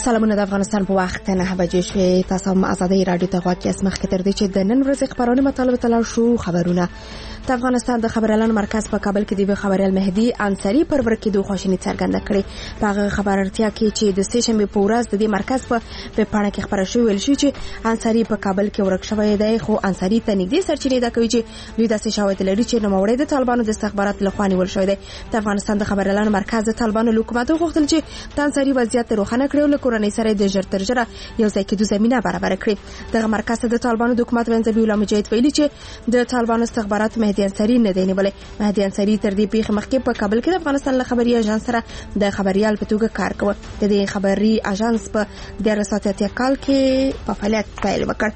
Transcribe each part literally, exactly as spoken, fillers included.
سلامونه د افغانستان په وخت نه بجې شوې. تاسو هم آزادۍ رادیو ته غواړئ چې مخکې تر دې چې د نن ورځې خبرونه مطالبه تلل شو. خبرونه د افغانستان د خبريالانو مرکز په کابل کې د خبريال مهدي انصاری پر ورکېدو خواشیني څرګنده کړې. په هغه خبرتیا کې چې د سه شنبې په ورځ د دې مرکز په ویبپاڼه کې خبره شوې ویل شو چې انصاری په کابل کې ورک شوی دی، خو انصاری ته نږدې سرچینې دا کوي چې دوی داسې شواهد لري چې نوموړی د طالبانو د استخبارات لخوا نیول شوی دی. د افغانستان د خبريالانو مرکز د طالبانو له حکومت غوښتل چې د انصاری وضعیت روښانه کړي او له کورنۍ سره د ژر تر ژره یو ځای کېدو زمينه برابر کړي. دغه مرکز د طالبانو د حکومت وینځبي الله مجاهد ویلي چې د طالبانو استخبارات مهدي انصاری نه دی نیولې. مهدي انصاری تر دې پیښې مخکې په کابل کې د افغانستان له خبري اژانس سره د خبريال په توګه کار کوي. د دې خبري اژانس په د رساتیا کال کې په فعالیت پیل وکړ.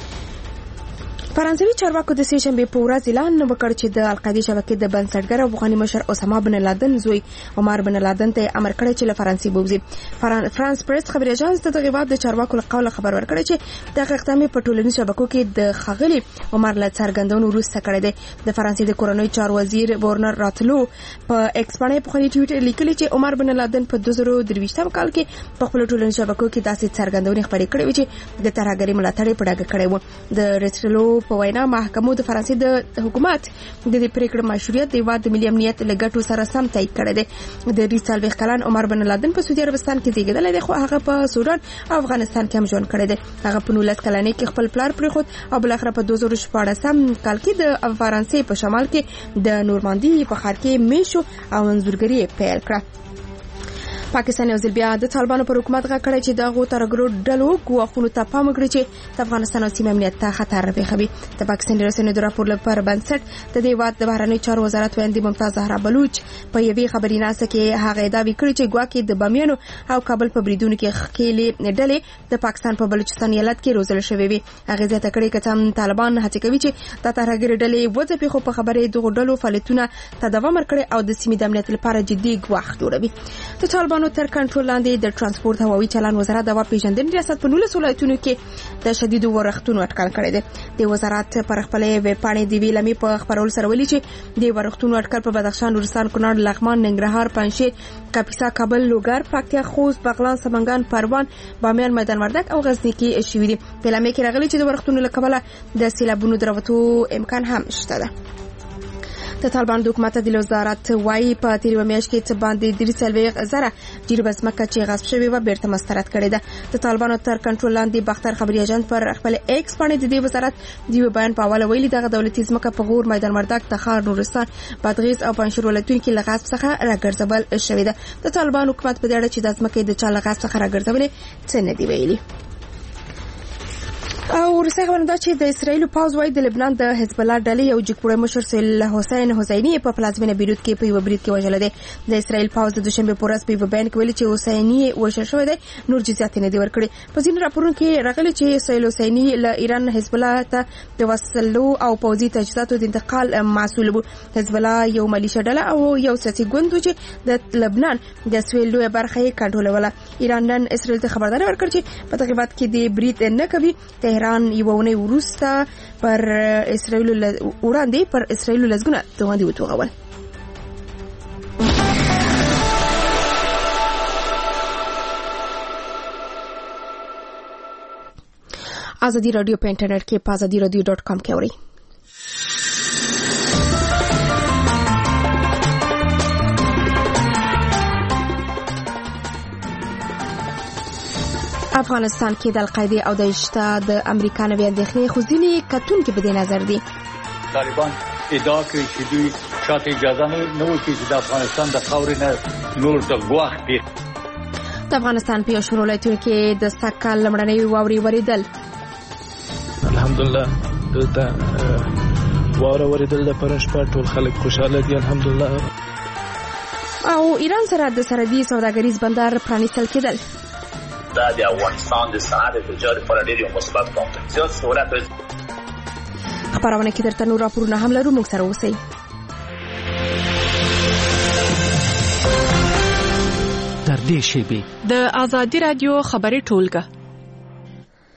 فرانسوي چارواکو د سه شنبې په ورځ اعلان وکړ چې د القاعده شبکې د بنسټګر او افغاني مشر اسامه بن لادن زوی عمر بن لادن ته امر کړی چې له فرانسې بوزي. فرانس پریس خبري اژانس ته د غیبات د چارواکو له قوله خبر ورکړی چې د اقدام په ټولنیزو شبکو کې د خغلی عمر له څرګندونو وروسته کړی دی. د فرانسې د کورنۍ چار وزیر ورنر راتلو په ایکس باندې په خپل ټویټر لیکلی چې عمر بن لادن په دوه زره درویشتم کال کې په خپل ټولنیزو شبکو کې داسې څرګندونې خبرې کړې وې چې د ترهګرۍ ملاتړ په ډاګه کړی و. د راتلو په وینا محکمو د فرانسې د حکومت د دې پریکړې مشروعیت د واد ملي امنیت لګټو سره سم تایید کړی دی. د ریسال وکلان عمر بن لادن په سعودي عربستان کې زیږیدلی دی، خو هغه په سودان او افغانستان کې هم ژوند کړی دی. هغه په نولس کلنۍ کې خپل پلار پرېښود او بل اخر په دوه زره شپاړسم کال کې د فرانسې په شمال کې د نورماندي په ښار کې میشو او انځورګري پیل کړه. پاکستان یو ځل بیا د طالبانو پر حکومت غږ کړی چې دغه ترګرو ډلو ګواښونو ته پام وکړي چې د افغانستان او سیمې امنیت ته خطر راپېښوي. د پاکستان رسنیو د راپور لپاره بنسټ د دې واد د بهرنیو چارو وزارت ویاندې ممتاز زهرا بلوچ په یوې خبریناسه کې هغه ادعا کړې چې ګواکې د بامیانو او کابل په بریدونو کې خېلې ډلې د پاکستان په بلوچستان ایالت کې روزل شوې وي. هغه زیاته کړې چې طالبان هڅه کوي چې د ترهګر ډلې وځي، خو په خبرې دغه ډلو فعالیتونه ته دوام ورکړي او د سیمې د امنیت لپاره جدي ګواښ جوړوي. د طالبانو تر کنټرول لاندې د ترانسپورت هوایي چلن وزارت د هوا پیژندنې ریاست په نولس ولایتونو کې د شدیدو ورښتونو اټکل کړی دی. د وزارت پر خپل ویبپاڼې د ویلمې په خبرولو سره ویلي چې د ورښتونو اټکل په بدخشان، نورستان، کونړ، لغمان، ننګرهار، پنجشیر، کاپیسا، کابل، لوګر، پکتیا، خوست، بغلان، سمنګان، پروان، بامیان، میدان وردګ او غزنی کې شوې دي. ویلمې کې راغلي چې د ورښتونو له کبله د سیلابونو دروتو امکان هم شته ده. د طالبان د حکومت د وزارت وايي په تیرو میاشت کې څه باندې درې څلوېښت زره جریبه ځمکه چې غصب شوې و بیرته مسترد کړې ده. د طالبانو تر کنټرول لاندې باختر خبري اژانس پر خپل ایکس باندې د دې وزارت د بیان په حواله ویلي دغه دولتي ځمکه په غور، میدان وردګ، تخار، نورستان، بادغیس او پنجشیر ولایتونو کې له غصب څخه راګرځول شوې ده. د طالبان حکومت په دې اړه چې د ځمکې د چا له غصب څخه راګرځولې څه نه دی ویلي. او ورسره خبرنده چې د اسرایل پاوز وای د لبنان د حزب الله ډلې یو جګپوړی مشر سهیل حسین حسینی په پلازمینه بیروت کې په یو برید کې وژل دی. د اسرایل پاوز د دوشنبه په ورځ په یو بیان کې ویلي چې حسینی وژل شوی دی، نور جزئیات نه دی ورکړي. په ځینو راپورونو کې راغلي چې سهیل حسینی له ایران حزب الله ته د وسلو او پوځي تجهیزاتو د انتقال مسؤل و. حزب الله یو ملیشه ډله او یو سیاسي ګوند چې د لبنان د سویل لوی برخه یې کنټرولوله. ایران نن اسرایل ته خبرداری ورکړ چې په دغه وخت کې د برید نه کوي. تهران یوونه وروسته پر اسرائیل وړاندې پر اسرائیل لزګونه توغندي وتوغول. ازادي رادیو په انټرنیټ کې په ازادي رادیو ډاټ کام کې اورئ. افغانستان کې د القاعده او د اشتا د امریکا نوي اندېښنې خو ځینې کتونکي په دې نظر دي. طالبان ادعا کوي چې دوی شاته اجازه نه ورکوي چې د افغانستان د خاورې نه نور د ګواښ پېښ. د افغانستان په شمول ولایتونو کې د سکل لمړنۍ واورې وریدل. الحمدلله دلته واوره وریدل د پرشپا ټول خلک خوشاله دي الحمدلله. او ایران سره د سرحدي سوداګریز بندر پرانیستل کېدل. دا د افغانستان د صنعت تجارت لپاره ډېر یو مثبت ګام دی. زیات سهولت خبرونه کې درته نور راپورونه هم لرو، موږ سره اوسئ. تر دې شیبې د ازادي رادیو خبري ټولګه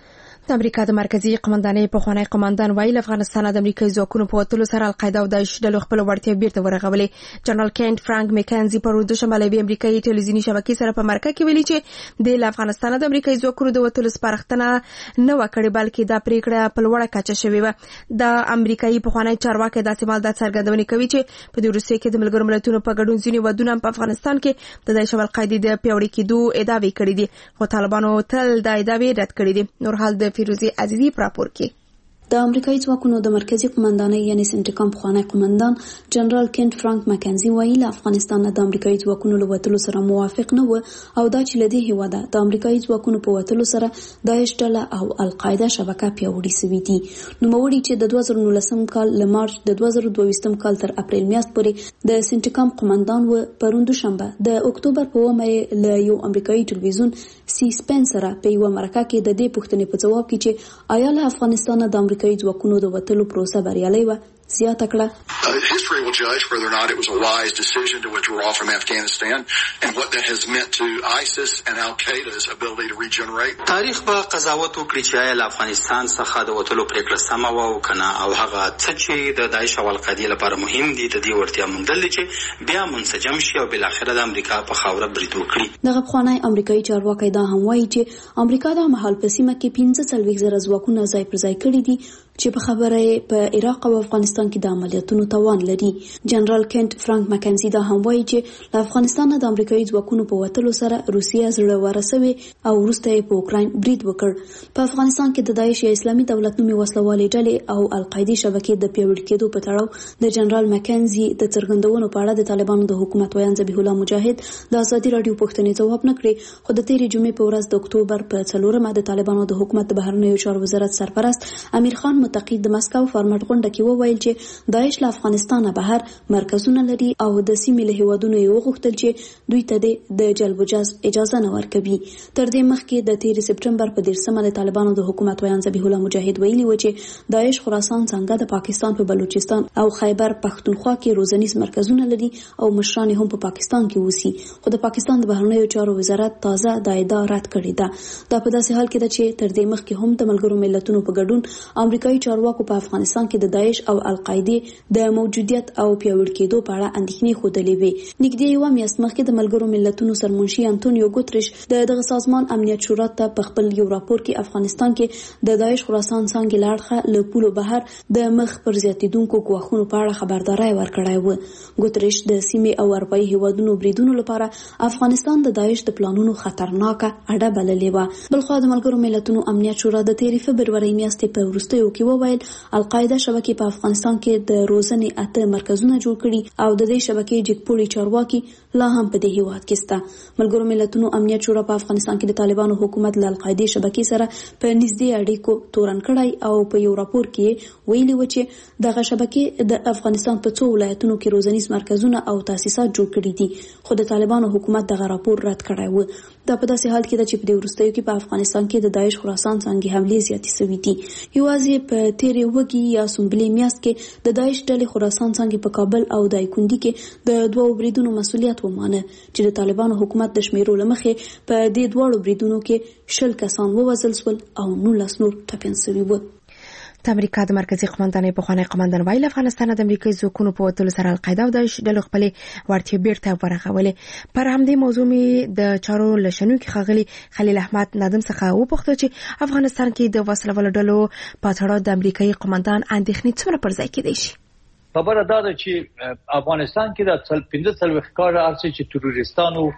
د امریکا د مرکزی قومندانۍ په خوانی قومندان ویل افغانستان د امریکایي ځواکونو په وتلو سره القاعده او داعش ډلو خپل وړتیا بیرته ورغولې. جنرال کینټ فرانک میکنزي په ورځ شمالي امریکایي ټلویزیونی شبکې سره په مرکه کې ویلي چې د افغانستان د امریکایي ځواکونو د وتلو سپارښتنه نه وکړي بلکې دا پریکړه په لوړه کچه شوې و. د امریکایي په خوانی چارواکي د احتمال د څرګندونې کوي چې په دې روسیې کې د ملګرو ملتونو په ګډون ځینې ودونه په افغانستان کې د داعش او القاعده د پیوړې کېدو ادعاوې کړې دي خو طالبانو تل د ادعاوې رد کړې دي. نور حال د فیروزي عزیزی راپور کې د امریکایي ځواکونو د مرکزی قومندانۍ یعنی سنټکام خوانی قومندان جنرال کینټ فرانک مکنزي ویل افغانستان د امریکایي ځواکونو له وتلو سره موافق نه و او دا چې لدی هیواده د امریکایي ځواکونو په وتلو سره داعش ډله او القاعده شبکه پیاوړې سوي دي. نو موري چې د دوه زره نولسم کال له مارچ د دوه زره دوه کال تر اپریل میاشت پورې د سنټکام قومندان و پروند شنبه د اکتوبر په ومه له یو امریکایي ټلویزیون سی سپین سره په یو مرکه کې د دې پوښتنې په جواب کې چې آیا له افغانستان د امریکایي ځواکونو د وتلو پروسه بریالۍ و زیاته کړه. History will judge whether or not it was a wise decision to withdraw from Afghanistan and what that has meant to ISIS and Al-Qaeda's ability to regenerate. تاریخ به قضاوت وکړي چې آیا افغانستان څخه د وتلو پریکړه سمه و او کنه او هغه څه چې د داعش او القاعده لپاره مهم دي د دې ورتیا موندل چې بیا منسجم شي او بل اخر د امریکا په خاوره برید وکړي. دغه خوانی امریکایي چارواکي دا هم وایي چې امریکا د مهال په سیمه کې پنځه څلوېښت زره ځواکونه ځای پر ځای کړي دي چې په خبره په عراق او افغانستان کې د عملیاتونو توان لري. جنرال کینټ فرانک مکنزي دا هم وایي چې له افغانستان د امریکایي ځواکونو په وتلو سره روسیه زړه ورسوي او وروسته یې په اوکراین برید وکړ. په افغانستان کې د داعش یا اسلامي دولت نومي وسلوالې ډلې او القاعده شبکې د پیاوړي کېدو په تړاو د جنرال مکنزي د څرګندونو په اړه د طالبانو د حکومت ویان ذبیح الله مجاهد د ازادي رادیو پوښتنې ځواب نه کړی خو د تیرې جمعې په ورځ د اکتوبر په څلورمه د طالبانو د حکومت د بهرنیو چارو وزارت سرپرست امیر خان متقی د مسکو فارمټ غونډه کې وویل چې داعش له افغانستانه بهر مرکزونه لري او د سیمې له هیوادونو یو غوښتل چې دوی ته د جلب و جذب اجازه نه ورکوي. تر دې مخکې د تیر سپټمبر په دیرشمه د طالبانو د حکومت ویان ذبیح الله مجاهد ویلي و چې داعش خراسان څنګه د پاکستان په بلوچستان او خیبر پختونخوا کې روزنیز مرکزونه لري او مشران هم په پاکستان کې اوسي خو د پاکستان د بهرنیو چارو وزارت تازه د ادعا رد کړې ده. دا په داسې حال کې ده چې تر دې مخکې هم د ملګرو ملتونو په ګډون امریکایي چارواکو په افغانستان کې د داعش او القاعده د موجودیت او پیاوړي کېدو په اړه اندېښنې خوده وي. نږدې یو میاشت مخکې د ملګرو ملتونو سرمنشي انټونیو ګوتریش د دغه سازمان امنیت شورا ته په خپل یو راپور کې افغانستان کې د داعش خراسان څنګه لاړخه له پولو بهر د مخ پر زیاتیدونکو ګواښونو په اړه خبرداري ورکړای و. ګوتریش د سیمې او اروپאי هیوادونو بریدونو لپاره افغانستان د داعش د پلانونو خطرناکه اډه بللې و. بلخو د ملګرو ملتونو امنیت شورا د تیر فبرवरी میاشتې په وروستیو کې وویل القاعده شبکې په افغانستان کې د روزنې اته مرکزونه جوړ کړي او د دې شبکې جګپوړي چارواکي لا هم په دې هیواد کې سته. ملګرو ملتونو امنیت شورا په افغانستان کې د طالبانو حکومت له القاعده شبکې سره په نږدې اړیکو تورن کړای او په یو راپور کې ویلي و چې دغه شبکې د افغانستان په څو ولایتونو کې روزنیز مرکزونه او تاسیسات جوړ کړي دي خو د طالبانو حکومت دغه راپور رد کړای و. دا په داسې حال کې ده چې په دې وروستیو کې په افغانستان کې د داعش خراسان څنګه حملې زیاتې شوې دي. یوازې په تیرې وګي یا سنبلې میاشت کې د داعش ډلې خراسان څنګه په کابل او دایکندي کې د دوه بریدونو مسولیت ومانه چې د طالبانو حکومت د شمیرو لمخې په دې دوه بریدونو کې شل کسان ووژل شول او نولس نور ټپیان شوي وو. د امریکا د مرکزی قومندانۍ په خوانی قومندان ویل افغانستان د امریکایي ځواکونو په وتلو سره القاعده او داعش ډلو خپل وړتیا بیرته ورغولې. پر همدې موضوع می د چارو لشنو کې خغلی خلیل احمد نادم څخه وپوښتل چې افغانستان کې د وسلوالو ډلو په تړاو د امریکایي قومندان اندېښنې څومره پر ځای کېدای شي. خبره دا ده چې افغانستان کې د څل پنځه څلوېښت کال ارڅ چې تروریستانو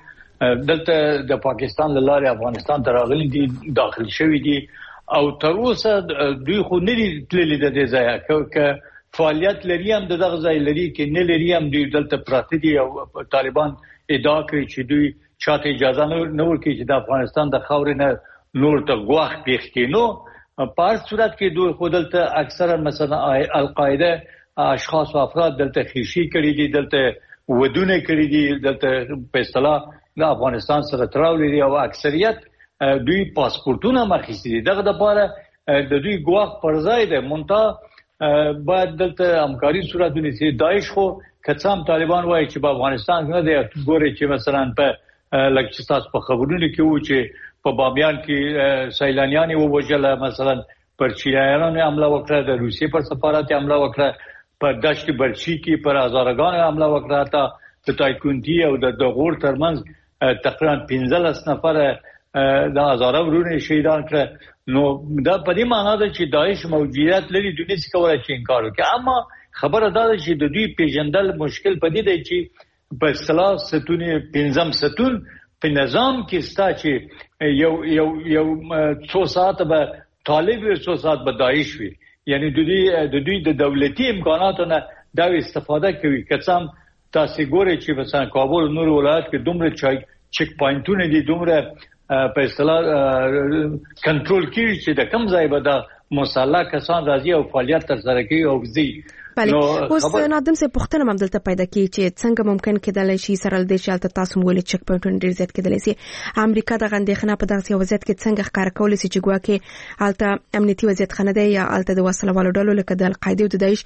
دلته د پاکستان له لارې افغانستان ته راغلي دي داخل شوي دي او تر اوسه دوی خو نه دي تللي د دې ځایه که فعالیت لري هم دغه ځای لري کې نه لري هم دوی دلته پراته دي او طالبان ادعا کوي چې دوی چاته اجازه نه ورکوي چې د افغانستان د خاورې نه نور ته ګواښ پېښ کړي. نو په هر صورت کې دوی خو دلته اکثرا مثلا القاعده اشخاص او افراد دلته خیشي کړي دي دلته ودونه کړي دي دلته په اصطلاح د افغانستان سره تړاو لري او اکثریت دوی پاسپورتونه مخکې دي. دغه د لپاره د دوی ګواښ پر ځای ده مونږ باید دلته همکاري صورت ونیسي. داعش خو کڅام طالبان وایي چې په افغانستان نه دی ګوري چې مثلا په لکه تاسو په خبرونو کې و چې په بامیان کې سیلانیان ووجل، مثلا پر چینایانو حمله وکړه، د روسیې پر سفارت حمله وکړه، په دشت برچی کې پر هزارګان حمله وکړه، تا د تایکوندی او د غور ترمنځ تقریبا پنځلس نفر د هزاره ورونه شهیدان کړ. نو دا په دې معنی ده چې داعش موجودیت لري، دوی نشي کولای چې انکار وکړي. اما خبره دا ده چې د دوی پیژندل مشکل پدې دی چې په اصطلاح ستون پنځم ستون په نظام کې ستا چې یو یو یو څو ساعت به طالب وي، څو ساعت به داعش وي. یعنی د دوی د دوی د دولتي امکاناتو نه دا استفاده کوي. کڅم تاسو ګورئ چې مثلا کابل نور ولایت کې دومره چک پوینټونه دي، دومره په اصطلاح کنټرول کیږي چې د کم ځای به د مسلح کسان راځي او فعالیت ترسره کوي او ځي. بله اوس نادم صاحب پوښتنه هم دلته پیدا کیږي چې څنګه ممکن کېدلی شي سره د شالت تاسو ولې چک پوینټونه ډیر زیات کېدلی شي. امریکا د غندېخنه په دغه وضعیت کې څنګه ښکار کول شي چې ګواکې الته امنیتي وضعیت خنه دی یا الته د وسله والو ډلو لکه د القاعده او د داعش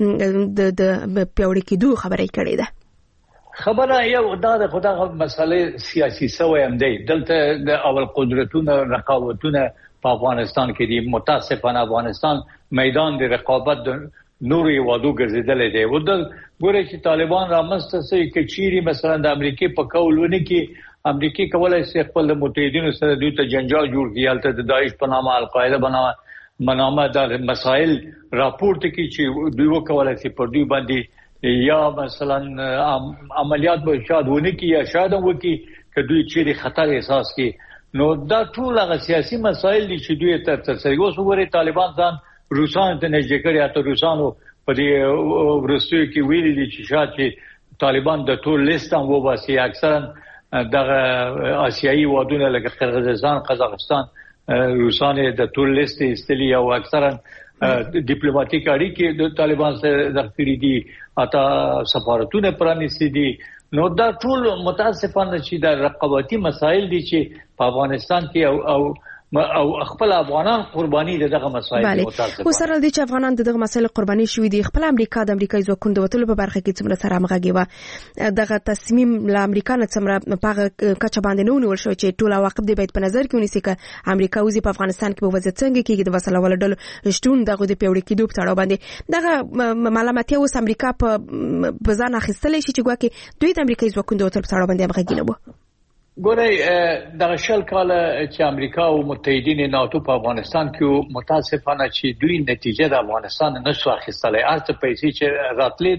د پیوړې کېدو خبرې کړې ده. خبره یو دا د خدای مسله سیاسي سوی هم دی. دلته د اول قدرتونه رقابتونه په افغانستان کې دي. متاسفانه افغانستان میدان د رقابت د نوري وادو ګرځیدل دی. ودل ګوره چې طالبان رامنځته شي کې چیرې مثلا د امریکای په کولونه کې امریکای کولای شي خپل متحدینو سره دوی ته جنجال جوړ کړي، البته د داعش په نامه القاعده بنامه منامه د مسائل راپورټ کوي چې دوی وکولای شي پر دوی باندې یا مثلا عملیات به شاید ونه کی یا شاید وکي که دوی چیرې خطر احساس کی. نو دا ټول هغه سیاسي مسایل دي چې دوی ته ترسره وسوي. طالبان ځان روسان ته نږدې کړي، اته روسانو په دې ورستیو کې ویلي دي چې شاید چې طالبان د ټول لیست هم وباسي. اکثرا دغه آسیایي وادونه لکه قزاقستان قزاقستان روسان د ټول لیست استلی او اکثرا ډیپلوماټیک اړیکې د طالبان سره ذخیره دي، اته سفارتونه پرانیستي دي. نو دا ټول متاسفانه چې د رقابتي مسایل دي چې په افغانستان کې او او او خپل افغانان قرباني دغه مسایل متاسفانه. وسره دي چې افغانان دغه مسایل قرباني شوې دي. خپل امریکا د امریکای ځواکونو د وټلو په برخه کې څومره سره مغږی و دغه تصمیم له امریکا نه څومره په کچه باندې نه ونیول شو چې ټول عواقب دې باید په نظر کې ونیسي چې امریکا وزي په افغانستان کې په وضعیت څنګه کېږي د وسله والو ډلو شتون دغه د پیوړې کېدو په تړاو باندې دغه معلوماتي اوس امریکا په بزان اخیستل شي چې ګواکې دوی د امریکای ځواکونو د وټلو په تړاو باندې مغږی نه وو. ګورئ دغه شل کاله چې امریکا او متحدین ناتو په افغانستان کې متاسفانه چې دوی نتیجه د افغانستان نشو اخیستلای. ارته پیسې چې راتلې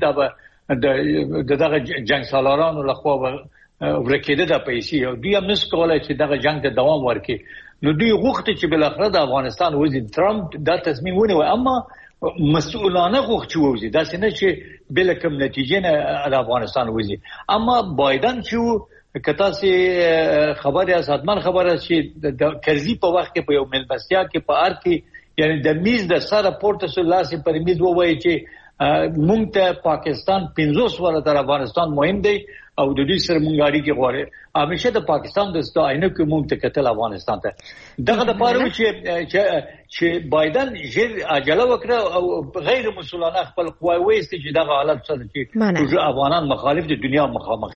د دغه جنگ سالارانو لخوا ورکېده د پیسې او دوی هم نس کولای چې دغه جنگ ته دوام ورکړي. نو دوی غوښتي چې بل اخر د افغانستان وزیر ترامپ دا تصمیم ونیو، اما مسؤلانه غوښتي وزیر دا څنګه چې بل کوم نتیجه نه د افغانستان وزیر. اما بایدن چې کته سي خبره اساتمن خبره چې د کرزي په وخت کې په یو ملبستیا کې په ار کې یعنی د میز د سره پورته سو لاسه پر میز ووایي چې مونږ ته پاکستان پنځوس ور تر افغانستان مهم دی او د دې سره مونږ اړیکې غواړي. همیشه د پاکستان د ستاینه کې مونږ ته کتل افغانستان ته دغه د پاره چې چې بایدن ژر عجله وکړه او غیر مسؤلانه خپل قوی وایست چې دغه حالت سره چې افغانان مخالف د دنیا مخامخ.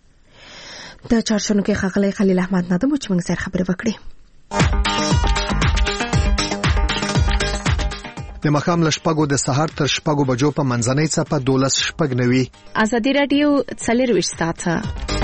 د چارشنو کې خغلی خلیل احمد نادم چې موږ سره خبرې وکړې. د مخام لشپګو د سحر تر شپګو بجو په منځنۍ څپه دولس شپګ نوي. ازادي رادیو څلروي ساعته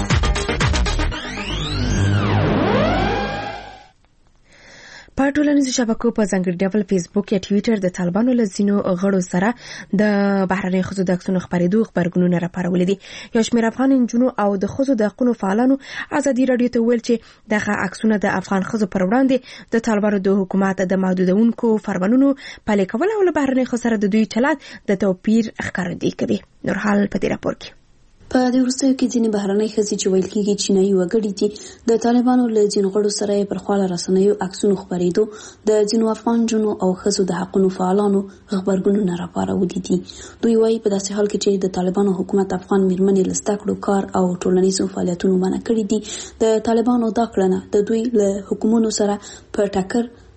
په ټولنیزو شبکو په ځانګړي ډول فیسبوک یا ټوئیټر د طالبانو له ځینو غړو سره د بهرنۍ ښځو د حقونو خبرېدو خبرګونونه راپارولي دي. یو شمېر افغان نجونو او د ښځو د حقونو فعالانو ازادي رادیو ته ویل چې دغه عکسونه د افغان ښځو پر وړاندې د طالبانو د حکومت د محدودونکو فرمانونو پلي کول او له بهرنۍ ښځو سره د دوی چلند د توپیر ښکارندویي کوي. نورحال په دې راپور کې په دې وروستیو کې ځینې بهرنۍ ښځې چې ویل کېږي چینایي وګړي دي د طالبانو له ځینو غړو سره یې پر خواله رسنیو عکسونو خپرېدو د ځینو افغان نجونو او ښځو د حقونو فعالانو غبرګونونه راپارولي دي. دوی وایي په داسې حال کې چې د طالبانو حکومت افغان میرمنې له زده کړو کار او ټولنیزو فعالیتونو منع کړي دي، د طالبانو دا کړنه د دوی له حکومتونو سره په ټکر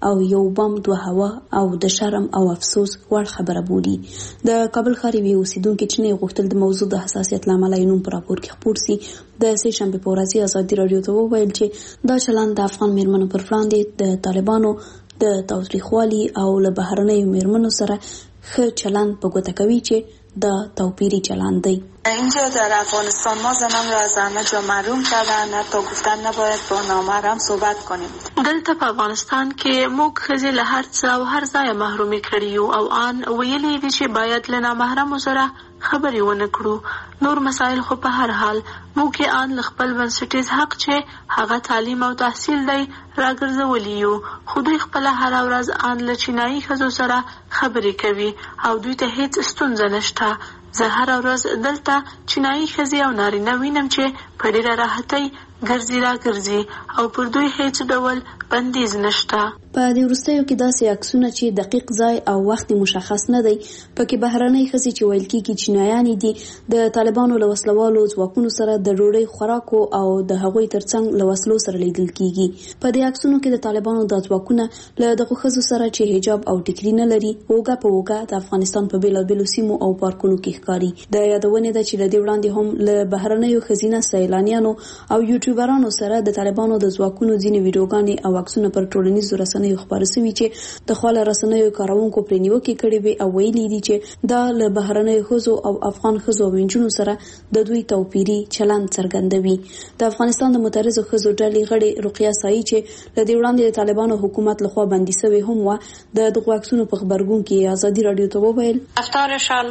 او یو بم دوه هوا او د شرم او افسوس وړ خبره بولي. د کابل ښار یوې اوسیدونکې چې نه غوښتل د موضوع د حساسیت له امله یې نوم په راپور کې خپور سي د سې شنبې په ورځ ازادي راډیو ته وویل چې دا چلند د افغان میرمنو پر وړاندې د طالبانو د تاوتریخوالي او له بهرنیو میرمنو سره ښه چلند په ګوته کوي چې دا توپیری چلند دی. اینجا در افغانستان ما زنان را از همه جا محروم کردن، حتی گفتن نباید با نامحرم صحبت کنیم. دلته په افغانستان کې موږ ښځې له هر څه او هر ځایه محرومې کړي یو او آن ویلي دي چې باید له نامحرمو سره خبرې ونه کړو. نور مسایل خو په هر حال موږ یې آن له خپل بنسټیز حق چې هغه تعلیم او تحصیل دی راګرځولی یو، خو دوی خپله هره ورځ آن له چینایي ښځو سره خبرې کوي او دوی ته هیڅ ستونزه نشته. زه هره ورځ دلته چینایي ښځې او نارینه وینم چې په ډېره راحتۍ ګرځي را ګرځي او پر دوی هیڅ ډول بندیز نشته. په دې وروستیو کې داسې عکسونه چې دقیق ځای او وخت مشخص نه دی پکې بهرنۍ ښځې چې ویل کېږي چینایانې دي د طالبانو له وسلوالو ځواکونو سره د ډوډۍ خوراکو او د هغوی ترڅنګ له وسلو سره لیدل کېږي. په دې عکسونو کې د طالبانو د ځواکونه له دغو ښځو سره چې حجاب او ټیکري نه لري اوږه په اوږه د افغانستان په بېلابېلو سیمو او پارکونو کې ښکاري. د یادونې ده چې له دې وړاندې هم له بهرنیو ښځینه سیلانیانو او یوټیوبرانو سره د طالبانو د ځواکونو ځینې ویډیوګانې او عکسونه پر ټولنیزو رسنیو خپاره شوي چې د خواله رسنیو کاروونکو پرې نیوکې کړې وې او ویلي دي چې دا له بهرنیو ښځو او افغان ښځو او نجونو سره د دوی توپیري چلند څرګندوي. د افغانستان د معترضو ښځو ډلې غړې رقیه سایي چې له دې وړاندې د طالبانو حکومت لخوا بندي شوې هم وه د دغو عکسونو په غبرګون کې ازادي راډیو ته وویل رفتارشان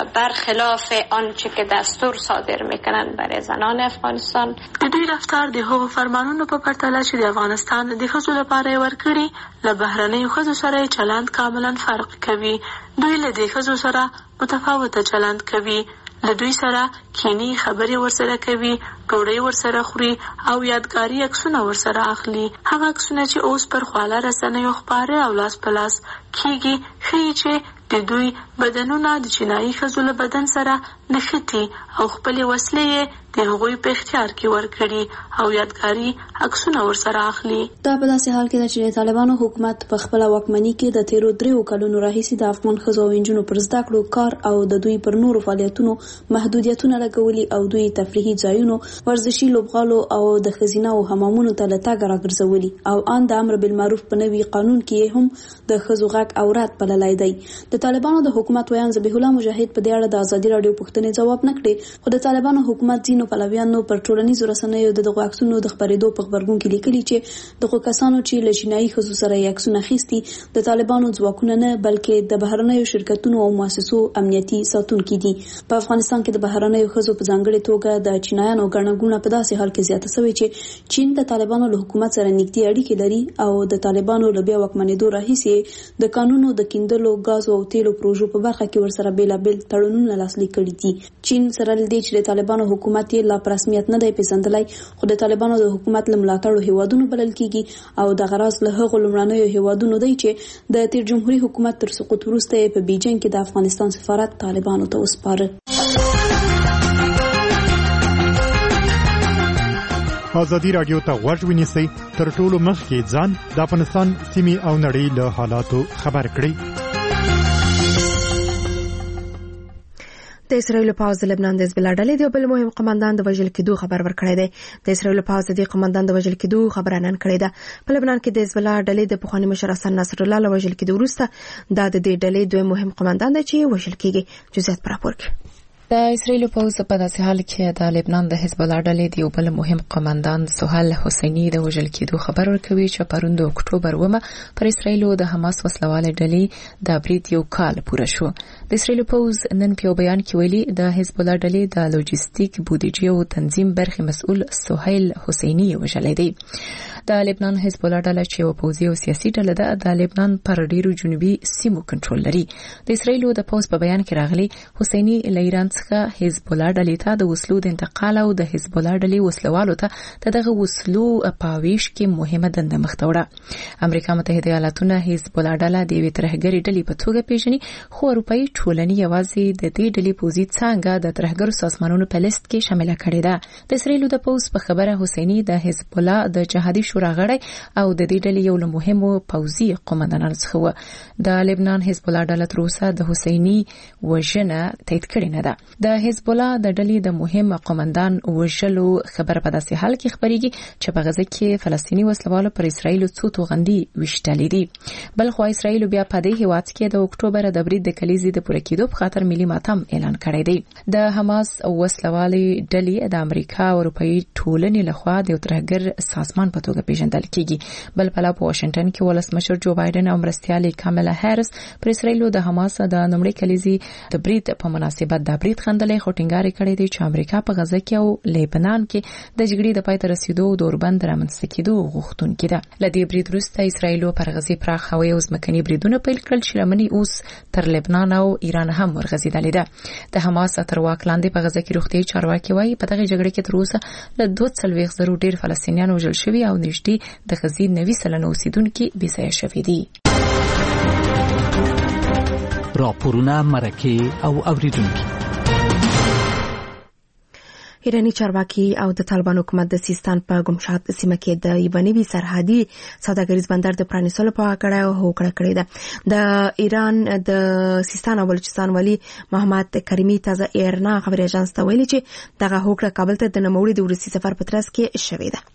برخلاف آنچه که دستور صادر میکنن برای زنان افغانستان. د دوی رفتار د هغو فرمانونو په پرتله چې د افغانستان د ښځو لپاره یې ورکړي له بهرنیو ښځو سره چلند کاملا فرق کوي. دوی له دې ښځو سره متفاوته چلند کوي. له دوی سره کینی خبرې ورسره کوي، ډوډۍ ورسره خوري او یادګاري عکسونه ورسره اخلي. هغه عکسونه چې اوس پر خواله رسنیو خپاره او لاس په لاس کېږي ښیي چې د دوی بدنونه د چینایي ښځو له بدن سره نښتي او خپلې وسلې یې د هغوی په اختیار کې ورکړي او یادګاري عکسونه ورسره اخلي. دا په داسې حال کې ده چې د طالبانو حکومت په خپله واکمني کې د تیرو دریو کلونو راهیسې د افغان ښځو او نجونو پر زده کړو کار او د دوی پر نورو فعالیتونو محدودیتونه لګولي او دوی تفریحي ځایونو، ورزشي لوبغالو او د ښځینه او حمامونو ته له تګه راګرځولي او ان د امر بالمعروف په نوي قانون کې هم د ښځو غږ اورات بللی دی. د طالبانو د حکومت ویان ذبیح الله مجاهد په دې اړه د ازادي راډیو پوښتنې ځواب نه کړې، خو د طالبانو حکومت ځینو پلویانو پر ټولنیزو رسنیو د دغو عکسونو د خپرېدو په غبرګون کې لیکلي چې دغو کسانو چې له چینایي ښځو سره یې عکسونه اخیستي د طالبانو ځواکونه نه بلکې د بهرنیو شرکتونو او مؤسسو امنیتي ساتونکي دي. په افغانستان کې د بهرنیو ښځو په ځانګړې توګه د چینایانو ګڼه ګوڼه په داسې حال کې زیاته شوې چې چین د طالبانو له حکومت سره نږدې اړیکې لري او د طالبانو له بیا واکمنېدو راهیسې د قانونو د کیندلو غاز او تیلو پروژو په برخه کې ورسره بیلابیل تړونونه لاسلیک کړي دي. چین سره لدې چې د طالبانو حکومت یې لا په رسمیت نه دی پیژندلی، خو د طالبانو د حکومت له ملاتړو هیوادونو بلل کیږي او د غراض له هغو لومړنیو هیوادونو دی چې د تیر جمهوریت حکومت تر سقوط وروسته په بیجینګ کې د افغانستان سفارت طالبانو ته وسپاره. ازادي راډیو ته غوږ ونیسئ، تر ټولو مخکې ځان د افغانستان سیمې او نړۍ له حالاتو خبر کړئ. د اسرائیل پوځ د لبنان د حزب الله ډلې د بل مهم قومندان د وژل کېدو خبر ورکړی دی. د اسرائیل پوځ د قومندان د وژل کېدو خبره نن کړې ده. په لبنان کې د حزب الله ډلې د پخواني مشر حسن نصر الله له وژل کېدو وروسته دا د دې ډلې دوی مهم قومندان دی چې وژل کېږي. جزئیات پر راپور کې د اسرائیل پوځ په داسې حال کې د لبنان د حزب الله ډلې د یو بل مهم قومندان سهیل حسیني د وژل کېدو خبر ورکوي چې پرون د اکتوبر اوومه پر اسرائیل د حماس وسلواله ډلې د برید یو کال پوره شو. د اسرائیل پوځ نن په بیان کې ویلي د حزب الله ډلې د لوجستیک، بودیجې او تنظیم برخې مسؤل سهیل حسیني وژل دی. د لبنان حزب الله ډله چې یو پوځي او سیاسي ډله ده د لبنان پر ډیرو جنوبي سیمو کنټرول لري. د اسرائیل د پوځ په بیان کې راغلي حسیني له ایران څخه حزب الله ډلې ته د وسلو د انتقال او د حزب الله ډلې وسلوالو ته دغه وسلو پاویش کې مهمه دنده مخته وړه. امریکا متحده ایالاتونه حزب الله ډله د یوې ترهګرې ډلې په توګه پیژني، خو اروپאי ټولنې یوازې د دې ډلې پوزي څنګه د ترهګرو سازمانونو په لیست کې شامل کړي ده. د اسرائیل د پوز په خبره حسیني د حزب الله د جهادي شورا غړی او د دې ډلې یو له مهمو پوزي قومندانانو څخه و. د لبنان حزب الله ډله تر اوسه د حسیني وژنه تایید کړې نه ده. د حزب الله د ډلې د مهم قومندان وژلو خبر په داسې حال کې خبريږي چې په غزه کې فلسطیني وسلوالو پر اسرائیل څو توغندي وشتلې دي. بل خو اسرائیل بیا په دې هیواد کې د اکتوبر د برید د کلیزې د پوره کېدو په خاطر ملي ماتم اعلان کړی دی. د حماس وسلوالي ډلې د امریکا او اروپאי ټولنې لخوا د ترهګر سازمان په توګه پیژندل کیږي. بل په په واشنگټن کې ولسمشر جو بایدن او مرستیالې کاملا هریس پر اسرائیل د حماس د نومړي کلیزې د برید په مناسبت د برید خندلې خټینګاری کړې دي چې امریکا په غزه کې او لبنان کې د جګړې د پای ته رسیدو دوربند رامنځته کېدو غوښتونکې ده. لدې برید وروسته اسرائیل پر غزه پراخ هوایي او ځمکني بریدونه پیل کړل چې لمنې اوس تر لبنان او ایران هم ورغځېدلې ده. د حماس تر واک لاندې په غزه کې روغتي چارواکي وایي په دغه جګړه کې تر اوسه له دوه څلوېښت زره ډیر فلسطینیان وژل شوي او نږدې د غزې نوي سلنه اوسیدونکي بېځایه شوي دي. راپورونه مرکه او اوریدونکي. ایرانی چارواکي او د طالبان حکومت د سیستان په ګمشات سیمه کې د یو نوي سرحدي سوداګریز بندر د پرانیستلو په اړه هوکړه کړې ده. د ایران د سیستان او بلوچستان والی محمد کریمی تازه ایرنا خبري اژانس ته ویلي چې دغه هوکړه کابل ته د نوموړي د ورسي سفر په ترڅ کې شوې ده.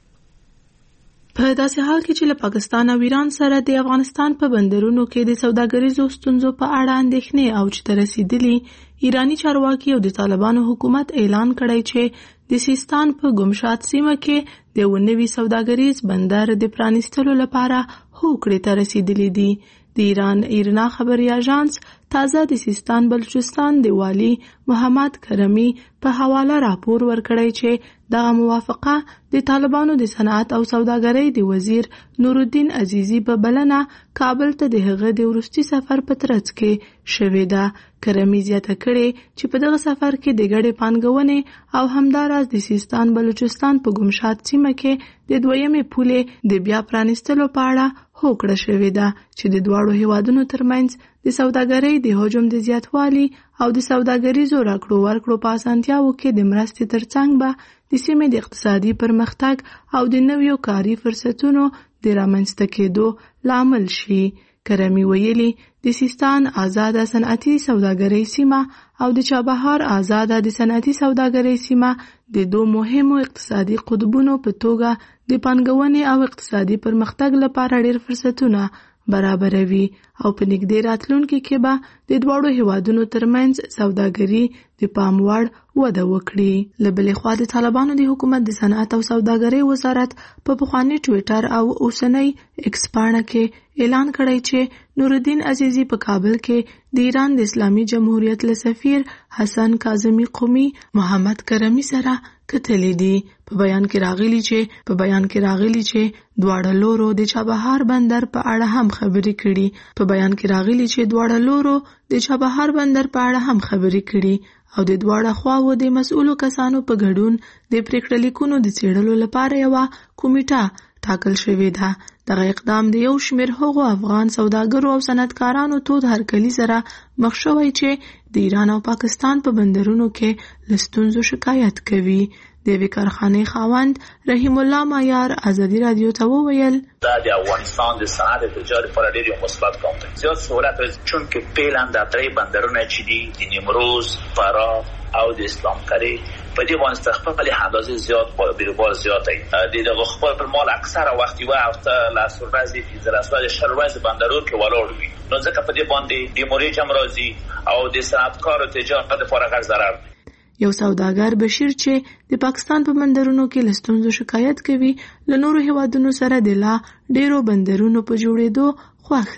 په داسې حال کې چې له پاکستان او ایران سره د افغانستان په بندرونو کې د سوداګریزو ستونزو په اړه اندېښنې او چې ترسیدلي ایرانی چارواکي او د طالبانو حکومت اعلان کړی چې د سیستان په ګمشات سیمه کې د یو نوي سوداګریز بندر د پرانیستلو لپاره هوکړې ته رسیدلې دي. د ایران ایرنا خبري اژانس تازه د سیستان بلوچستان د والی محمد کرمی په حواله راپور ورکړی چې دغه موافقه د طالبانو د صنعت او سوداګرۍ د وزیر نورالدین عزیزی په بلنه کابل ته د هغه د ورستي سفر په ترڅ کې شوې ده. کرمی زیاته کړې چې په دغه سفر کې د ګډې پانګونې او همداراز د سیستان بلوچستان په ګمشات سیمه کې د دویمې پولې د بیا پرانیستلو په اړه هوکړه شوې ده چې د دواړو هیوادونو ترمنځ د سوداګرۍ د حجم د زیاتوالي او د سوداګریزو راکړو ورکړو په اسانتیاو کې د مرستې ترڅنګ به د سیمې د اقتصادي پرمختګ او د نویو کاري فرصتونو د رامنځته کېدو لامل شي. کرمی ویلي د سیستان آزاده صنعتي سوداګرۍ سیمه او د چابهار آزاده د صنعتي سوداګرۍ سیمه د دوه مهمو اقتصادي قطبونو په توګه د پانګونې او اقتصادي پرمختګ لپاره ډېر فرصتونه برابروي او په نږدې راتلونکي کې به د دواړو هیوادونو ترمنځ سوداګري د پام وړ وده وکړي. له بلې خوا د طالبانو د حکومت د صنعت او سوداګرۍ وزارت په پخواني ټویټر او اوسنۍ ایکس پاڼه کې اعلان کړی چې نورالدین عزیزی په کابل کې د ایران د اسلامي جمهوریت له سفیر حسن کاظمی قومي محمد کرمی سره کتلې دي. په بیان کې راغلي چې په بیان کې راغلي چې دواړه لورو د چابهار بندر په اړه هم خبرې کړي. په بیان کې راغلي چې دواړه لورو د چابهار بندر په اړه هم خبرې کړي او د دواړه خواو د مسؤلو کسانو په ګډون د پریکړه لیکونو د څېړلو لپاره یو کمیټه ټاکل شوې ده. دغه اقدام د یو شمېر هغو افغان سوداګرو او صنعتکارانو تود هرکلي سره مخ شوی چې د ایران او پاکستان په بندرونو کې له ستونزو شکایت کوي. د یوې کارخانې خاوند رحیم الله مایار ازادي رادیو ته وویل دا د افغانستان د صنعت تجارت لپاره ډېر یو مثبت ګام دی. زیات سهولت چون کې فعلا د درې بندرونه چې دي د نیمروز، فراه او د اسلام کری په دې باندې استخفاف له اندازې زیات بیروبار زیات دی. د دغه خپل مال اکثره وخت یو وخت لا سوربازي د زراسوال شروازي بندرونو کې ولاړ وي. نو ځکه په دې باندې د موري جمرازي او د صنعتکارو تجارت لپاره غیر ضرر دی. یو سوداګر بشیر چې د پاکستان په بندرونو کې له ستونزو شکایت کوي له نورو هیوادونو سره د لا ډیرو بندرونو په جوړېدو خوښ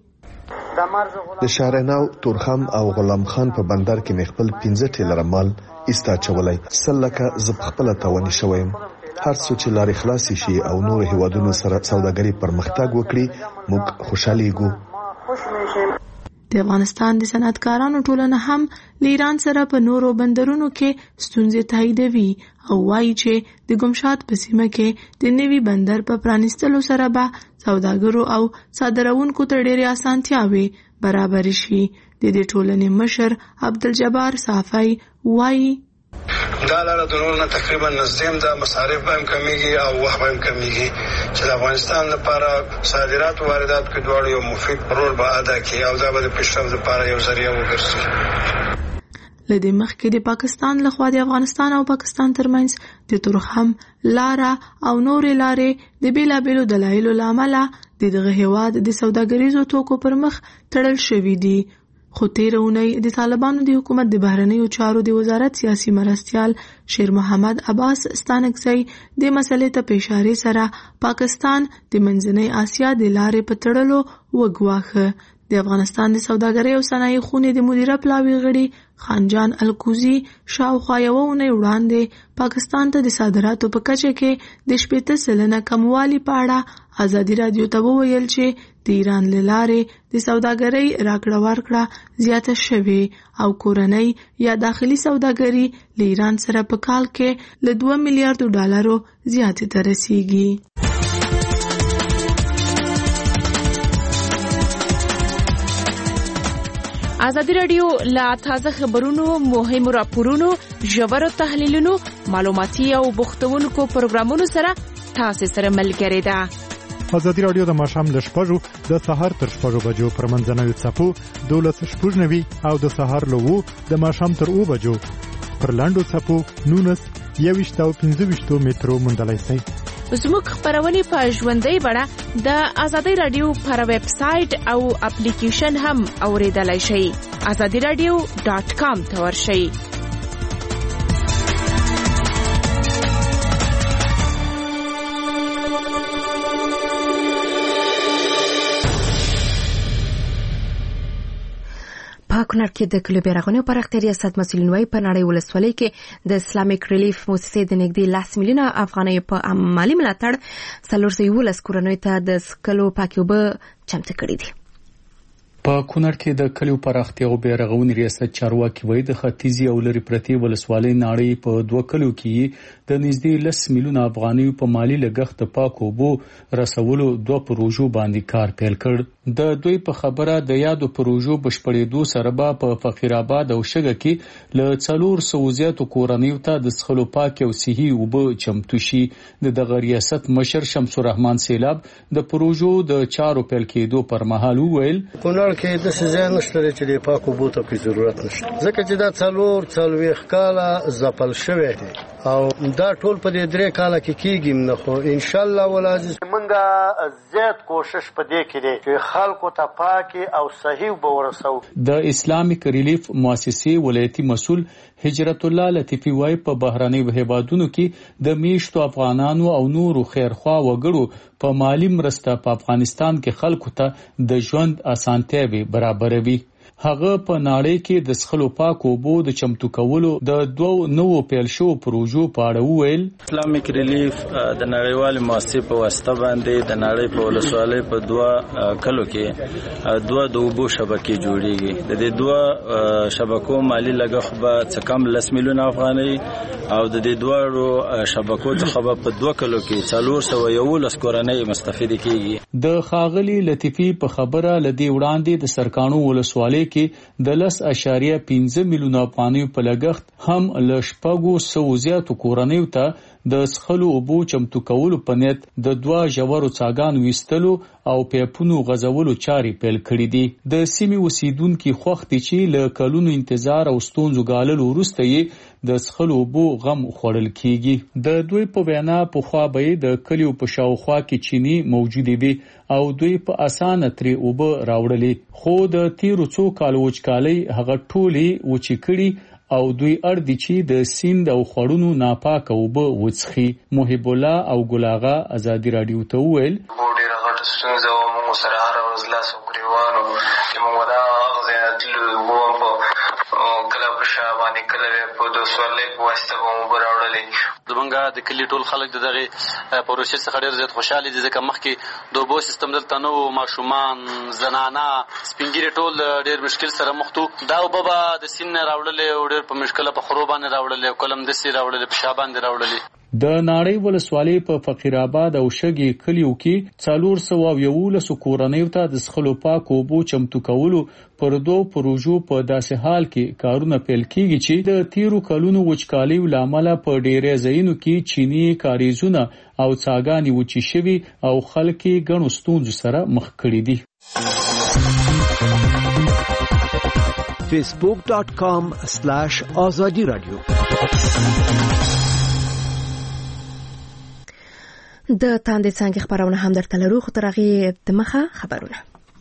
دی. د شارناو، تورخم او غلام خان په بندر کې مې خپل پنځه ټیلر مال ایستا چولای سل لکه زب خپل تاوانی شوم. هر څو چې لارې خلاص شي او نور هیوادونو سره سوداګري پرمختګ وکړي موږ خوشاله یو. د افغانستان د صنعتکارانو ټولنه هم له ایران سره په نورو بندرونو کې ستونزې تاییدوي او وایي چې د ګمشاد په سیمه کې د نوي بندر په پرانیستلو سره به سوداګرو او صادروونکو ته ډېرې اسانتیاوې برابر شي. د دې ټولنې مشر عبدالجبار صافی وایي دا لاره د نور نه تقریبا نزدیم دا مصارف به هم کمیږي او وخت به هم کمیږي چې د افغانستان لپاره صادرات او واردات کې دواړه یو مفید رول به ادا کړي او دا به د پیشرفت لپاره یو ذریعہ وګرځي. لدې مخکې د پاکستان لخوا د افغانستان او پاکستان ترمنځ د تورخم لاره او نورې لارې د بیلابیلو دلایلو له امله د دغه هیواد د سوداګریزو توکو پر مخ تړل شوي دي. خو تیره اونۍ د طالبانو د حکومت د بهرنیو چارو د وزارت سیاسي مرستیال شیر محمد عباس ستانکزی د مسلې ته په اشاره سره پاکستان د منځنۍ اسیا د لارې په تړلو وګواښه. د افغانستان د سوداګرۍ او صنایع خونې د مدیره پلاوي غړي خانجان الکوزي شاوخوا یوه اونۍ وړاندې پاکستان ته د صادراتو په کچه کې د شپېته سلنه کموالي په اړه ازادي راډیو ته وویل چې د ایران له لارې د سوداګرۍ راکړه ورکړه زیاته شوې او کورنۍ یا داخلي سوداګري له ایران سره په کال کې له دوه میلیارډو ډالرو زیاتې ته رسیږي. ازادي راډیو لا تازه خبرونو، مهمو راپورونو، ژورو تحلیلونو، معلوماتي او بوختونکو پروګرامونو سره تاسو سره ملګری ده. ازادي راډیو د ماښام له شپږو د سهار تر شپږو بجو پر منځنوي څپو دولس شپږ نوي او د سهار له اوو د ماښام تر اوو بجو پر لاندو څپو نونس یوویشت او پنځه ویشتو مترو موندلی شئ. زموږ خبرونه په ژوندۍ بڼه د ازادي راډیو پر ویب سټ او اپلیکیشن هم اوریدلای شئ. ازادي راډیو ډاټ کام ته ورشئ. په کونړ کې د کلي بیرغونې پراختیا ریاست مسؤلین وايي په نړۍ ولسوالۍ کې د اسلامیک ریلیف موسسې د نږدې لاس میلیونه افغانۍ په مالي ملاتړ څلور سوه یولس کورنیو ته د څښلو پاکې اوبه چمتو کړي دي. په کونړ کې د کلیو پراختیا او بیرغونې ریاست چارواکي وایي د ختیځي او لرې پرتې ولسوالۍ نړۍ په دوه کلیو کې د نږدې لس میلیونه افغانۍ په مالي لګښت د پاکو اوبو رسولو دوه پروژو باندې کار پیل کړ. د دوی په خبره د یادو پروژو بشپړېدو سره به په فقیرآباد او شګه کې له څلور سوه زیاتو کورنیو ته د څښلو پاکې او صحي اوبه چمتو شي. د دغه ریاست مشر شمس الرحمن سیلاب د پروژو د چارو پیل کېدو پر مهال وویل کونړ کې د سزا نشته چې د پاکو اوبو ته په ضرورت نشته ځکه چې دا څلور څلوېښت کاله ځپل شوی دی او دا ټول په دې درې کاله کې کېږي نه خو ان شاء الله ولازم موږ زیات کوشش پدې کړي چې خلکو ته پاکي او صحیح اوبه ورسو. د اسلامیک ریلیف مؤسسې ولایتي مسؤل هجرت الله لطیفي وايي په بهرنیو هیوادونو کې د میشتو افغانانو او نورو خیرخوا وګړو په مالی مرسته په افغانستان کې خلکو ته د ژوند اسانتیاوې برابروي. هغه په نړۍ کې د څښلو پاکو اوبو د چمتو کولو د دوو نوو پیل شوو پروژو په اړه وویل اسلامیک ریلیف د نړیوال مؤسسې په واسطه باندې د نړۍ په ولسوالۍ په دوه کلو کې دوه د اوبو شبکې جوړیږي. د دې دوه شبکو مالی لګښت به څه کم لس میلیونه افغانۍ او د دې دوه شبکو څخه په دوه کلو کې څلور سوه یولس کورنۍ مستفیدې کیږي. د ښاغلي لطیفي په خبره لدی وړاندې د سرکانو ولسوالۍ کې د لس اشاریه پنځه میلیونه افغانیو په لګښت هم له شپږو سوو زیاتو کورنیو ته د څښلو اوبو چمتو کولو په نیت د دوه ژورو څاګانو ویستلو او پیپونو غځولو چارې پیل کړې دي. د سیمې اوسیدونکي خوښ دي چې له کلونو انتظار او ستونزو ګاللو وروسته یې د څښلو اوبو غم خوړل کیږي. د دوی په وینا پخوا به د کلیو په شاوخوا کې چینی موجودې وي او دوی په اسانه ترې اوبه راوړلې، خو د تیرو څو کالو وچکالۍ هغه ټولې وچې کړي او دوی اړ دي چې د سیند او خړونو ناپاکه اوبه وڅښي. محب الله او ګلاغه ازادي راډیو ته وویل ډېره غټه ستونزه وه، موږ سره هره ورځ لاس او ګریوان وو چې موږ دا هغه ځای نه تللو اوبه په کله په شا باندې کله په د سورلۍ په واسطه به مو اوبه راوړلې. زمونږ د کلي ټول خلک د دغې پروژې څخه ډېر زیات خوشحاله دي ځکه مخکې د اوبو سیستم دلته نه و. ماشومان، زنانه، سپین ږیري ټول ډېر مشکل سره مخ وو. دا اوبه به د سیند نه راوړلې او ډېر په مشکله په خرو باندې راوړلې او کله همداسې راوړلې په شا باندې راوړلې. د ناړۍ ولسوالۍ په فقیرآباد او شګې کلیو کې څلور سوه او یولس کورنیو ته د څښلو پاکو اوبو چمتو کولو پر دوو پروژو په داسې حال کې کارونه پیل کیږي چې د تیرو کلونو وچکالیو له امله په ډېری ځایونو کې چینی کاریزونه او څاګانې وچې شوي او خلک یې ګڼو ستونزو سره مخ کړي دي. فیسبوک ډاٹ کام سلاش آزادی رادیو. د تاندې څنګه خبرونه هم درته لرو، خو تر هغې دمخه خبرونه.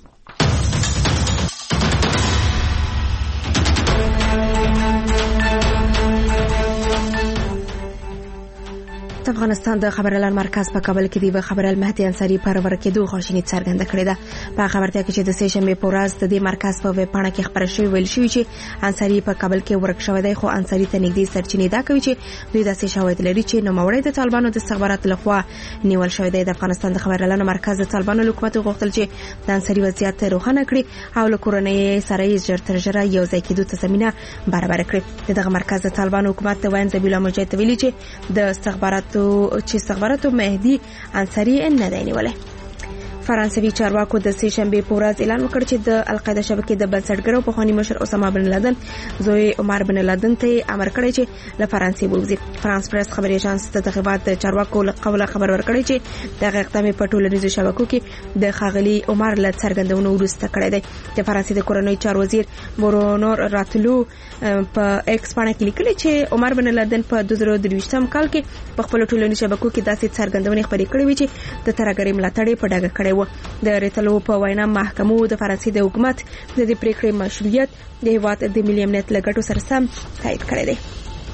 د افغانستان د خبريال مرکز په کابل کې د خبريال مهدي انصاري پر ورکېدو خوشحالي څرګنده کړې ده. په خبرتیا کې چې د سه شنبه په ورځ د دې مرکز په ویب پاڼه کې خبره شوې ویل شوې چې انصاري په کابل کې ورک شوی دی، خو انصاري ته نږدې سرچینې دا کوي چې دوی داسې شواهد لري چې نوموړی د طالبانو د استخباراتو لخوا نیول شوی دی. د افغانستان د خبريال مرکز د طالبانو حکومت غوښتل چې د انصاري وضعیت روښانه کړي او له کورنۍ سره یې ژر تر ژره یو ځای کېدو ته زمینه برابر کړي. دغه مرکز د طالبانو حکومت د وین زبیلا مجاهد ویلي چې د استخباراتو چې استخباراتو مهدي انصاري نه دی نیولای. فرانسوي چارواکو د سه شنبه په ورځ اعلان وکړ چې د القاعده شبکې د بنسټګر او پخوانی مشر اسامه بن لادن زوی عمر بن لادن ته امر کړی چې له فرانسې ووځي. فرانس پریس خبري ایجنس ته د خبرات چارواکو له قوله خبر ورکړی چې دغه اقدام په ټولنیزو شبکو کې د خاغلی عمر له څرګندونو وروسته کړی دی. د فرانسې د کورنۍ چار وزیر برونو راتلو په ایکس باندې لیکلي چې عمر بن لادن په دوه زره درویشتم کال کې په خپل ټولنیزو شبکو کې داسې څرګندونې خبرې کړې وې چې د ترهګرۍ ملاتړ په ډاګه کړی و. د ریتلو په وینا محکمو د فرانسې د حکومت د دې پریکړې مشروعیت د هیواد د ملي امنیت له ګټو سره سم تایید کړی دی.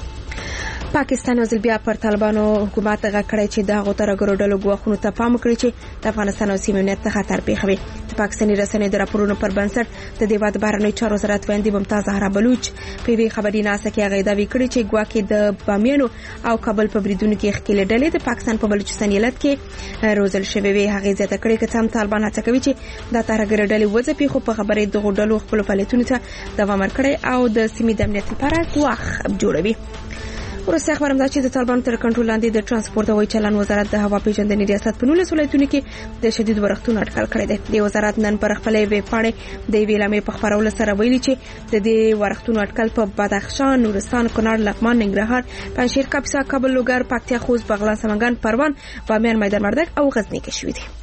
پاکستان اوس بیا پر طالبانو حکومت غږ کړی چې د هغو ترهګرو ډلو ګواښونو ته پام وکړي چې د افغانستان او سیمې امنیت ته خطر پېښوي. د پاکستاني رسنیو د راپورونو پر بنسټ د دې هیواد بهرنیو چارو وزارت ویاندې ممتاز زهرا بلوچ په یوې خبري ناسته کې هغه دعوی کړې چې ګواکې د بامیانو او کابل په بریدونو کې ښکېلې ډلې د پاکستان په بلوچستان ایالت کې روزل شوې وي. هغه زیاته کړې چې هم طالبان هڅه کوي چې د ترهګرو ډلې وځپي، خو په خبرې دغه ډلو خپل فعالیتونو ته دوام ورکړي او د سیمې د امنیت لپاره ګواښ جوړوي. ورسته خبرم دا چې د طالبانو تر کنټرول لاندې د ترانسپورت او چلن وزارت د هوا پیژندنې ریاست په نولس ولایتونو کې د شدید ورښتونو اټکل کړی دی. د وزارت نن پر خپل ویب پاڼه د ویلامې په خبرولو سره ویلي چې د دې ورښتونو اټکل په بدخشان، نورستان، کونړ، لغمان، ننګرهار، پنجشیر، کاپیسا، کابل، لوګر، پکتیا، خوست، بغلان، سمنګان، پروان، بامیان، میدان وردګ او غزنی کې شوی دی.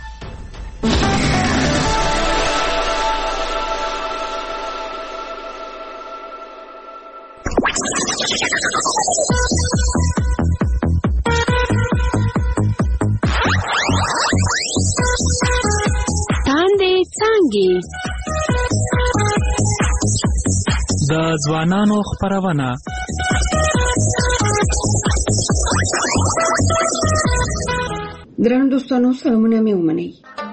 د ځوانانو خبرونه درنو دوستانو سلامونه مې ومنئ.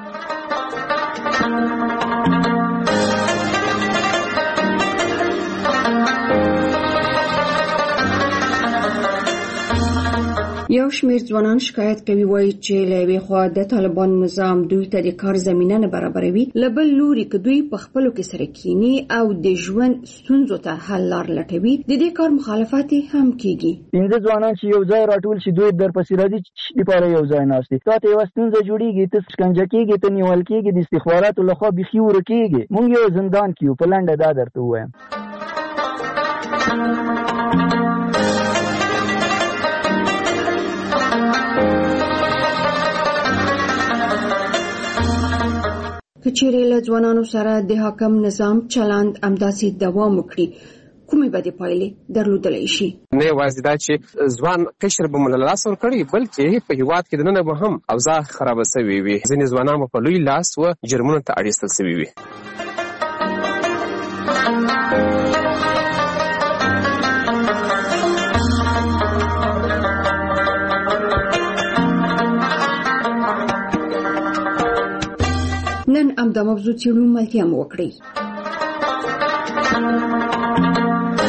یو شمېر ځوانان شکایت کوي وایي چې له یوې خوا د طالبانو نظام دوی ته د کار زمینه نه برابروي، له بل لوري که دوی په خپلو کې سره کینی او د ژوند ستونزو ته حل لار لټوي، د دې کار مخالفت هم کیږي. پنځه ځوانان چې یو ځای راټول شي دوی درپسې راځي چې لپاره یو ځای ناست دي، تاته یوه ستونزه جوړېږي، ته شکنجه کېږي، ته نیول کېږي، د استخباراتو لخوا بیخي ورکېږي. موږ یو زندان کې یو، په لنډه دا درته ووایم. که چیرې له ځوانانو سره د حاکم نظام چلند همداسې دوام وکړي، کومې بدې پایلې درلودلی شي؟ نه یوازې دا چې ځوان قشر به مو له لاسه ورکړي، بلکې په هېواد کې دننه به هم اوضاع خرابه سوې وي. ځینې ځوانان به په لوی لاس و جرمونو ته اړیستل سوي وي. نن هم دا موضوع څېړو، ملتیا مو وکړئ.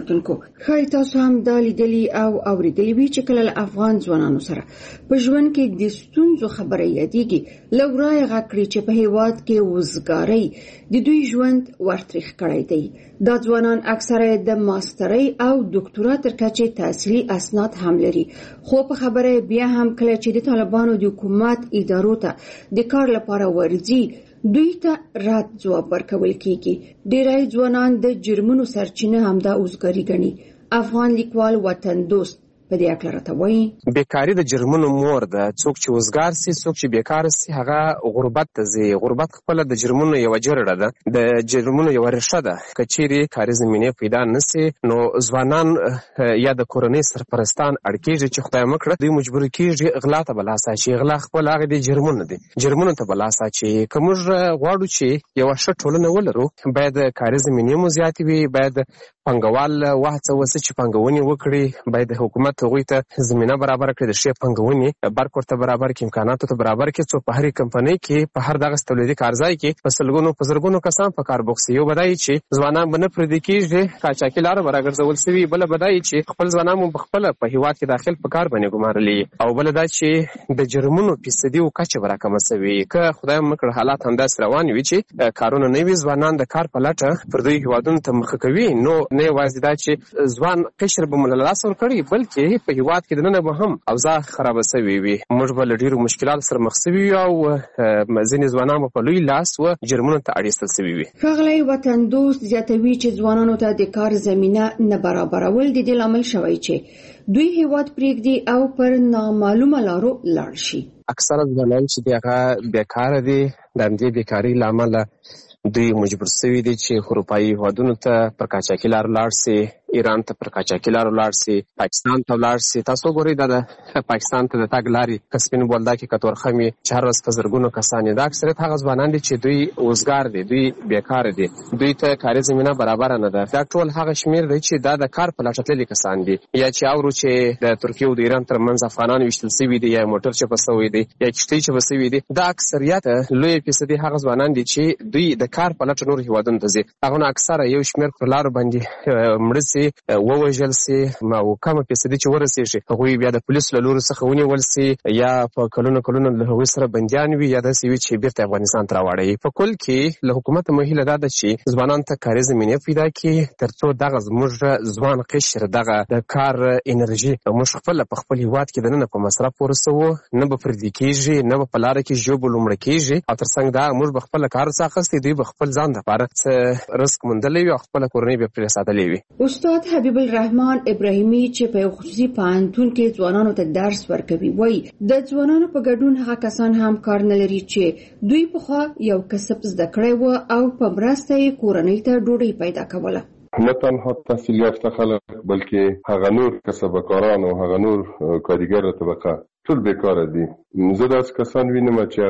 کتونکو خای تاسو هم د لیدلی او اوریدلی وی چې کله افغان ځوانانو سره په ژوند کې د ستونزو خبره یادېږي لورای غکړي چې په هیواد کې وزګاری د دوی ژوند ورتریخ کړی دی. دا ځوانان اکثره د ماسترۍ او ډاکټرا تر کچې تحصیلي اسناد هم لري، خو په خبره بیا هم کله چې د طالبانو د حکومت ادارو ته د کار لپاره ورځي دوی ته رد جواب ورکول کیږي. ډیری ځوانان د جرمونو سرچینه هم د اوزګاری ګڼي. افغان لیکوال وطن دوست په دې اړه راته وایي بیکاری د جرمونو مور ده. څوک چې وزګار سي، څوک چې بیکار سي، هغه غربت ته ځي. غربت خپل د جرمونو یو جرړه ده، د جرمونو یو ریښه ده. کچېری کاري زمینه پیدا نسي نو ځوانان یا د کورنۍ سرپرستان اړکیږي چې خدای مکړه دوی مجبور کیږي غلا ته بلاسا شي. غلا خپل هغه د جرمونو دي، جرمونو ته بلاسا شي. کومج غواړو چې یو ښه ټولنه ولرو، باید کاري زمینه مو زیات وي، باید پنګوال وهڅه وسي چې پنګونی وکړي، باید حکومت هغوی ته زمینه برابر کړي، د ښې پنګونې برق ورته برابر کړي، امکاناتو ته برابر کړي، څو په هرې کمپنۍ کې په هر دغه تولیدي کارځای کې په سلګونو په زرګونو کسان په کار بوخت سي. یو بدایي چې ځوانان به نه پردي کېږي، قاچاقي لاره به راګرځول سوي، بله بدایي چې خپل ځوانان مو پخپله په هېواد کې داخل په کار باندې ګمارلي، او بله دا چې د جرمونو فیصدي و کچه به راکمه سوي. که خدای مکړه حالات همداسې روان وي چې کارونه نه وي، ځوانان د کار په لټه پر دوی هېوادونو ته مخه کوي، نو نه یوازې دا چې ځوان قشر به مو له لاسه ورکړي، بلکې په هېواد کې دننه به هم اوضاع خرابه سوي وي. موږ به له ډېرو مشکلاتو سره مخ سوي وي او ځینې ځوانان به په لوی لاس و جرمونو ته اړ سوي وي. ښاغلی وطن دوست زیاتوي چې ځوانانو ته د کار زمینه نه برابرول د دې لامل شوی چې دوی هېواد پرېږدي او پر نامعلومه لارو لاړ شي. اکثره ځوانان چې دي هغه بیکاره دي، د همدې بیکارۍ له امله دوی مجبور سوي دي چې اروپایي هېوادونو ته پر قاچاقي لارو لاړ سي، ایران ته پر قاچاقي لارو لاړ سي، پاکستان ته لاړ سي. تاسو ګورئ دا د پاکستان ته د تګ لارې که سپین بولدا کې که تورخم چې هر ورځ په زرګونو کسان دا اکثریت هغه ځوانان دي چې دوی وزګار دي، دوی بیکاره دي، دوی ته کاري زمینه برابره نه ده. دا ټول هغه شمیر دی چې دا د کار په لټه تللي کسان دي، یا چې اورو چې د ترکیې او د ایران ترمنځ افغانان ویشتل سوي دي، یا موټر چپه سوی دی، یا کښتۍ چپه سوي دي. دا اکثریت لویه فیصدي هغه ځوانان دي چې دوی د کار په لټه نور هېوادونو ته ځي. هغه نه اکثره یو شمیر پر لارو باندې مړه سي، ووژل سي، او کمه فیصدي چې ورسېږي هغوی بیا د پولیسو له لورو څخه ونیول سي، یا په کلونو کلونو له هغوی سره بندیان وي، یا داسې وي چې بیرته افغانستان ته راوړی. په کل کې له حکومته مو هیله دا ده چې ځوانانو ته کاري زمینې پیدا کړي، تر څو دغه زموږ ځوان قشر دغه د کار انرژي موږ خپله په خپل هېواد کې دننه په مصرف ورسوو، نه به پردي کېږي، نه به په لاره کې ژوبل لومړه کېږي، او تر څنګ دا موږ به خپله کار څه اخیستی، دوی به خپل ځان دپاره څه رزق موندلی وي او خپله کورنۍ به پرې ساتلی وي. استاد حبیب الرحمن ابراهیمي چې په خصوصي پوهنتون کې ځوانانو ته درس ورکوي وایي د ځوانانو په ګډون هغه کسان هم کار نه لري چې دوی پخوا یو کسب زده کړی و او په مرسته یې کورنۍ ته ډوډۍ پیدا کوله. نه تنها تحصیل یافته خلک بلکې هغه نور کسبکاران او هغه نور کارګر طبقه ټول بیکاره دي. زه داسې کسان وینم چې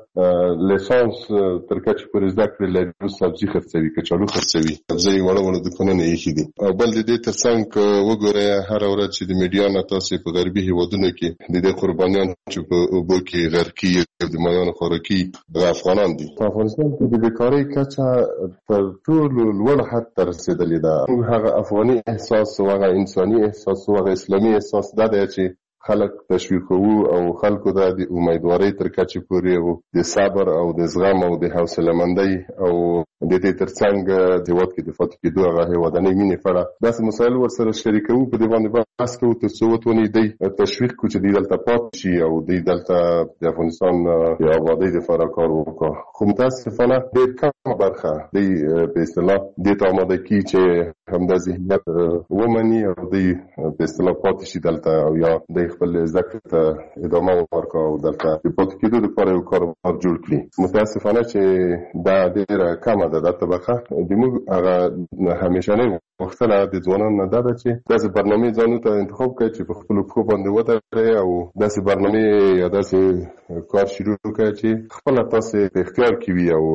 هغه لیسانس تر کچې پورې زده کړې لري، سبزي خرڅوي، کچالو خرڅوي، سبزۍ وړه وړه دوکانونه ایښي دي. او بل د دې تر څنګ که وګورئ هره ورځ چې د میډیا نه تاسې په غربي هېوادونو کې د دې قربانیان چې په اوبو کې غرقي د مایانو خوراکي هغه افغانان دي. په افغانستان کې د بیکارۍ کچه تر ټولو لوړ حد ته رسېدلې ده. هغه افغاني احساس او هغه انساني احساس او هغه اسلامي احساس دا دی چې خلک تشویقوو او خلکو دا د امیدوارۍ تر کچې پورې او د صبر او د زغم او د حوصله مندۍ او د دې تر څنګ د هېواد کې د پاتې کېدو هغه هېوادنۍ مینې په اړه داسې مسایل ورسره شریکوو، په دې باندې بحث کوو تر څو وتواني دی تشویق کړو چې دوی دلته پاتې شي او دوی دلته د افغانستان د ابادۍ دپاره کار وکړي. خو متاسفانه ډېر کمه برخه دوی په اصطلاح دې ته اماده کړي چې همدا ذهنیت ومني او دوی په اصطلاح پاتې شي دلته، او یا دوی خپل زده کړې ته ادامه ورکړي او دلته د پاتې کېدو لپاره یو کاروبار جوړ کړي. متاسفانه چې دا ډېره کمه ده دا طبقه. زموږ هغه همیشنۍ غوښتنه د ځوانانو نه دا ده چې داسې برنامې ځانو ته انتخاب کړي چې په خپلو پښو باندې ودرېږي، او داسې برنامې یا داسې کار شروع کړي چې خپله تاسې په اختیار کې وي او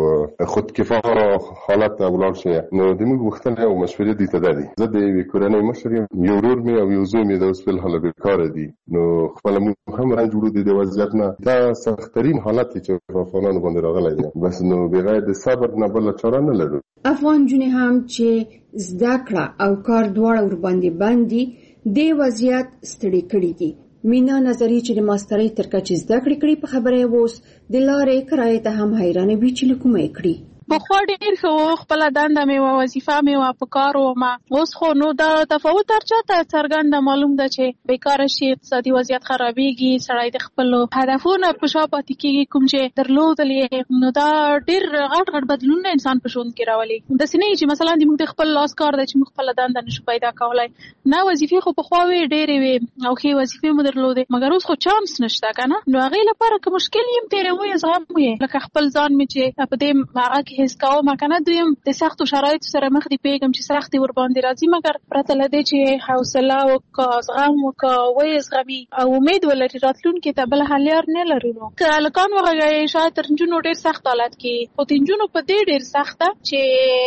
خودکفا حالت ته ولاړ شي. نو زموږ غوښتنه او مشورې دوی ته دا دي. زه د یوې کورنۍ مشر یم، یو ورور مې او یو زوی مې د اوس فلحاله بیکاره دي. نو خپله موږ هم رنج وړو د دې وضعیت نه. دا سختترین حالت دی چې په افغانانو باندې راغلی دی. بس نو بغیر د صبر نه بله چاره نه لرو. افغان نجونې هم چې زده کړه او کار دواړه ورباندې باندې د وضعیت ستړي کړي دي. مینا نظری چې د ماسترۍ تر کچې زده کړې کړي په خبره اوس د لارې کرایې ته هم حیرانه وي چې له کومه یې کړي. بخوا ډېر ښه و، خپله دنده مې وه، وظیفه مې وه، په کار ومه. اوس خو نو دا تفاوت هر چا ته څرګنده معلوم ده چې بیکاره شي، اقتصادي وضعیت خرابېږي، سړی د خپلو هدفونو په شا پاتې کېږي کوم چې درلودل یې. نو دا ډېر غټ غټ بدلونونه انسان په ژوند کې راولي. داسې نه وي چې مثلا زموږ د خپل لاس کار دی چې موږ خپله دنده نشو پیدا کولی. نه، وظیفې خو پخوا وې ډېرې وې او ښې وظیفې مو درلودې، مګر اوس خو چانس نشته که نه. نو هغې لپاره که مشکل یم تېروی زغم یې، لکه خپل ځان مې چې په دې هغه کې حس کوم که نه، دویم د سختو شرایطو سره مخ دي پوهېږم چې سختې ورباندې راځي، مګر پرته له دې چې حوصله وکړه، زغم وکړه، ویې زغمي او امید ولري راتلونکي ته بل حل لار نه لرو. نو که هلکان وغږوي شاید تر نجونو ډېر سخت حالت کې، خو د نجونو په دې ډېر سخت ده چې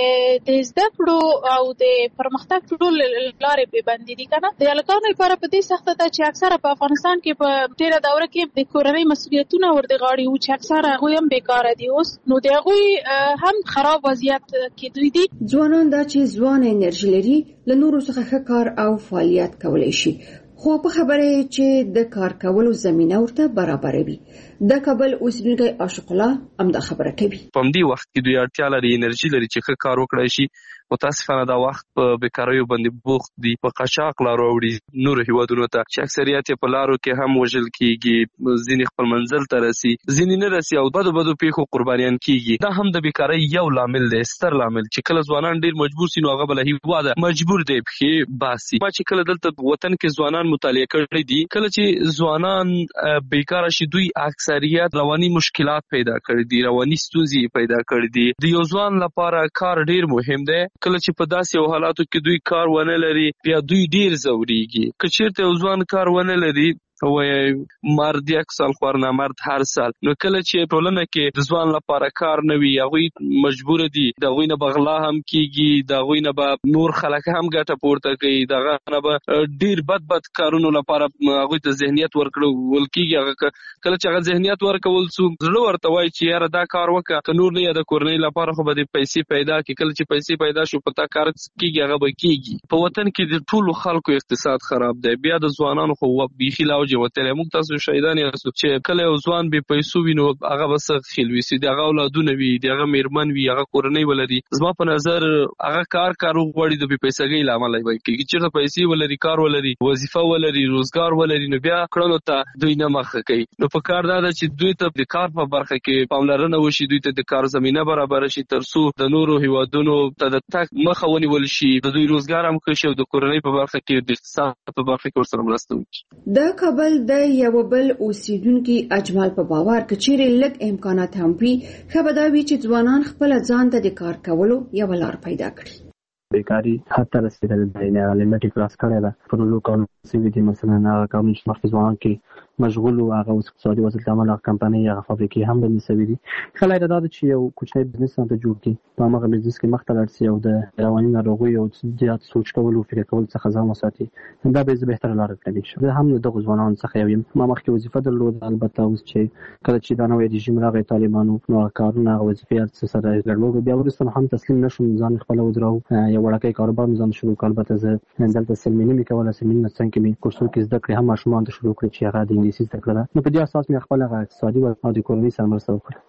د زده کړو او د پرمختګ ټول لارې پې بندې دي که نه. د هلکانو لپاره په دې سخته ده چې اکثره په افغانستان کې په ډېره دوره کې د کورنۍ مسؤلیتونه ور د غاړې وو چې اکثره هغوی هم بېکاره دي اوس. نو د هغوی هم خراب وضعیت کې دوی دي. ځوانان دا چې ځوانه انرژي لري له نورو څخه ښه کار او فعالیت کولی شي، خو په خبره چې د کار کولو زمینه ورته برابروي. د کابل اوسیدونکی عاشق الله هم دا خبره کوي. په همدې وخت کې دوی اړتیا لري، انرژي لري چې ښه کار وکړای شي. متاسفانه دا وخت په بیکاریو باندې بوخت دي، په قاچاق لارو وړي نورو هیوادونو ته چې اکثریت یې په لارو کې هم وژل کیږي، ځینې خپل منزل ته رسي، ځینې نه رسي او بدو بدو پیښو قربانیان کیږي. دا هم د بیکارۍ یو لامل دی، ستر لامل چې کله ځوانان ډیر مجبور سي نو هغه بل هیواده مجبور دی پخې باسي. ما چې کله دلته وطن کې ځوانان مطالعه کړي دي، کله چې ځوانان بیکاره شي دوی اکثریت رواني مشکلات پیدا کړي دي، رواني ستونزې پیدا کړي دي. د یو ځوان لپاره کار ډیر مهم دی. کله چې په داسې حالاتو کې دوی کار ونه لري بیا دوی ډیر ځوريږي. که چیرته یو ځوان کار ونه لري وای مرد یک سال خور نه مرد هر سال، نو کله چې ټولنه کې د ځوان لپاره کار نه وي هغوی مجبور دي د هغوی نه بغلا هم کیږي، د هغوی نه به نور خلک هم ګټه پورته کوي، دغه نه به ډیر بد بد کارونو لپاره هغوی ته ذهنیت ورکړل کیږي. هغه کله چې هغه ذهنیت ورکول سو زړه ورته وایي چې یاره دا کار وکړه، که نور نه یا د کورنۍ لپاره خو به د پیسې پیدا کړي. کله چې پیسې پیدا شو په تا کار کیږي هغه به کیږي. په وطن کې د ټولو خلکو اقتصاد خراب دی، بیا د ځوانانو خو بیخي لا وتلې. موږ تاسو شهیدان یاستو چې کله یو ځوان بې پیسو وي نو هغه به څه خیل وي، د هغه اولادونه وي، د هغه میرمن وي، هغه کورنۍ ولري. زما په نظر هغه کار کار وغواړي د بې پیسګۍ له امله به کېږي. چېرته پیسې ولري، کار ولري، وظیفه ولري، روزګار ولري، نو بیا کړنو ته دوی نه مخه کوي. نو په کار دا ده چې دوی ته د کار په برخه کې پاملرنه وشي، دوی ته د کار زمینه برابر شي تر څو د نورو هیوادونو ته د تګ مخه ونیول شي، د دوی روزګار هم ښه شي او د کورنۍ په برخه کې د اقتصاد په برخه کې ورسره مرسته وکړي. د کابل د یو بل اوسیدونکي اجمل په باور کې چیرې لږ امکانات هم وي ښه به دا وي چې ځوانان خپل ځان ته د کار کولو یو لار پیدا کړي. بیکاری حتی رسیدل دی نه لیمټي کلاس کړی ده پر لوکال سیوی دي مثلا هغه کوم چې مخکې ځوان کې مشغول او هغه اوس اقتصادي وضعیت له امله کمپنۍ هغه فابریکې هم بندې شوي دي. ښه لاره دا ده چې یو کوچنی بزنس ځان ته جوړ کړي، په هماغه بزنس کې مخته لاړ شي او د رواني ناروغیو او زیات سوچ کول او فکر کول څخه ځان وساتي. دا به بهتره لاره کړي. زه هم د دغو ځوانانو څخه یو یم. ما مخکې وظیفه درلوده، البته اوس چې کله چې دا نوی رژیم راغی طالبانو نو کارونه هغه وظیفې هر څه سره ګډوډ، بیا وروسته هم تسلیم نشوم، ځان خپله ودراو، یو وړوکی کاروبار مې ځان شروع کړ. البته زه دلته سلمي نه مې کوله، سلمي نه څنګه مې کورسونو کې زده کړې هم ماشومان ته شروع کړې چې هغه د انګلیسي زده کړه ده. نو په دې اساس مې خپل هغه اقتصادي او د کورنۍ سره مرسته وکړه.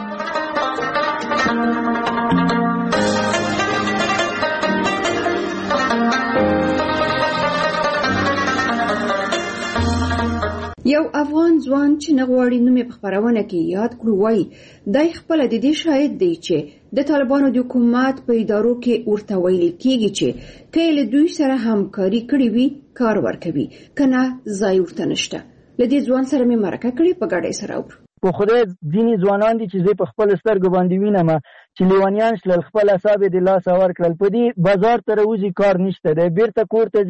یو افغان ځوان چې نه غواړي نوم یې په خپرونه کې یاد کړو وایي دی خپله د دې شاهد دی چې د طالبانو د حکومت په ادارو کې ورته ویل کېږي چې که یې له دوی سره همکاري کړې وي کار ورکوي، که نه ځای ورته نشته. له دې ځوان سره مې مرکه کړې، په ګډه یې سره اورو. په خدای ځینې ځوانان دي چې زه په خپل سترګو باندې وینم چې لیوانیان شلل، خپل اعصاب یې د لاسه ورکړل، په دې بازار ته راوځي کار نشته دی، بیرته کور ته ځي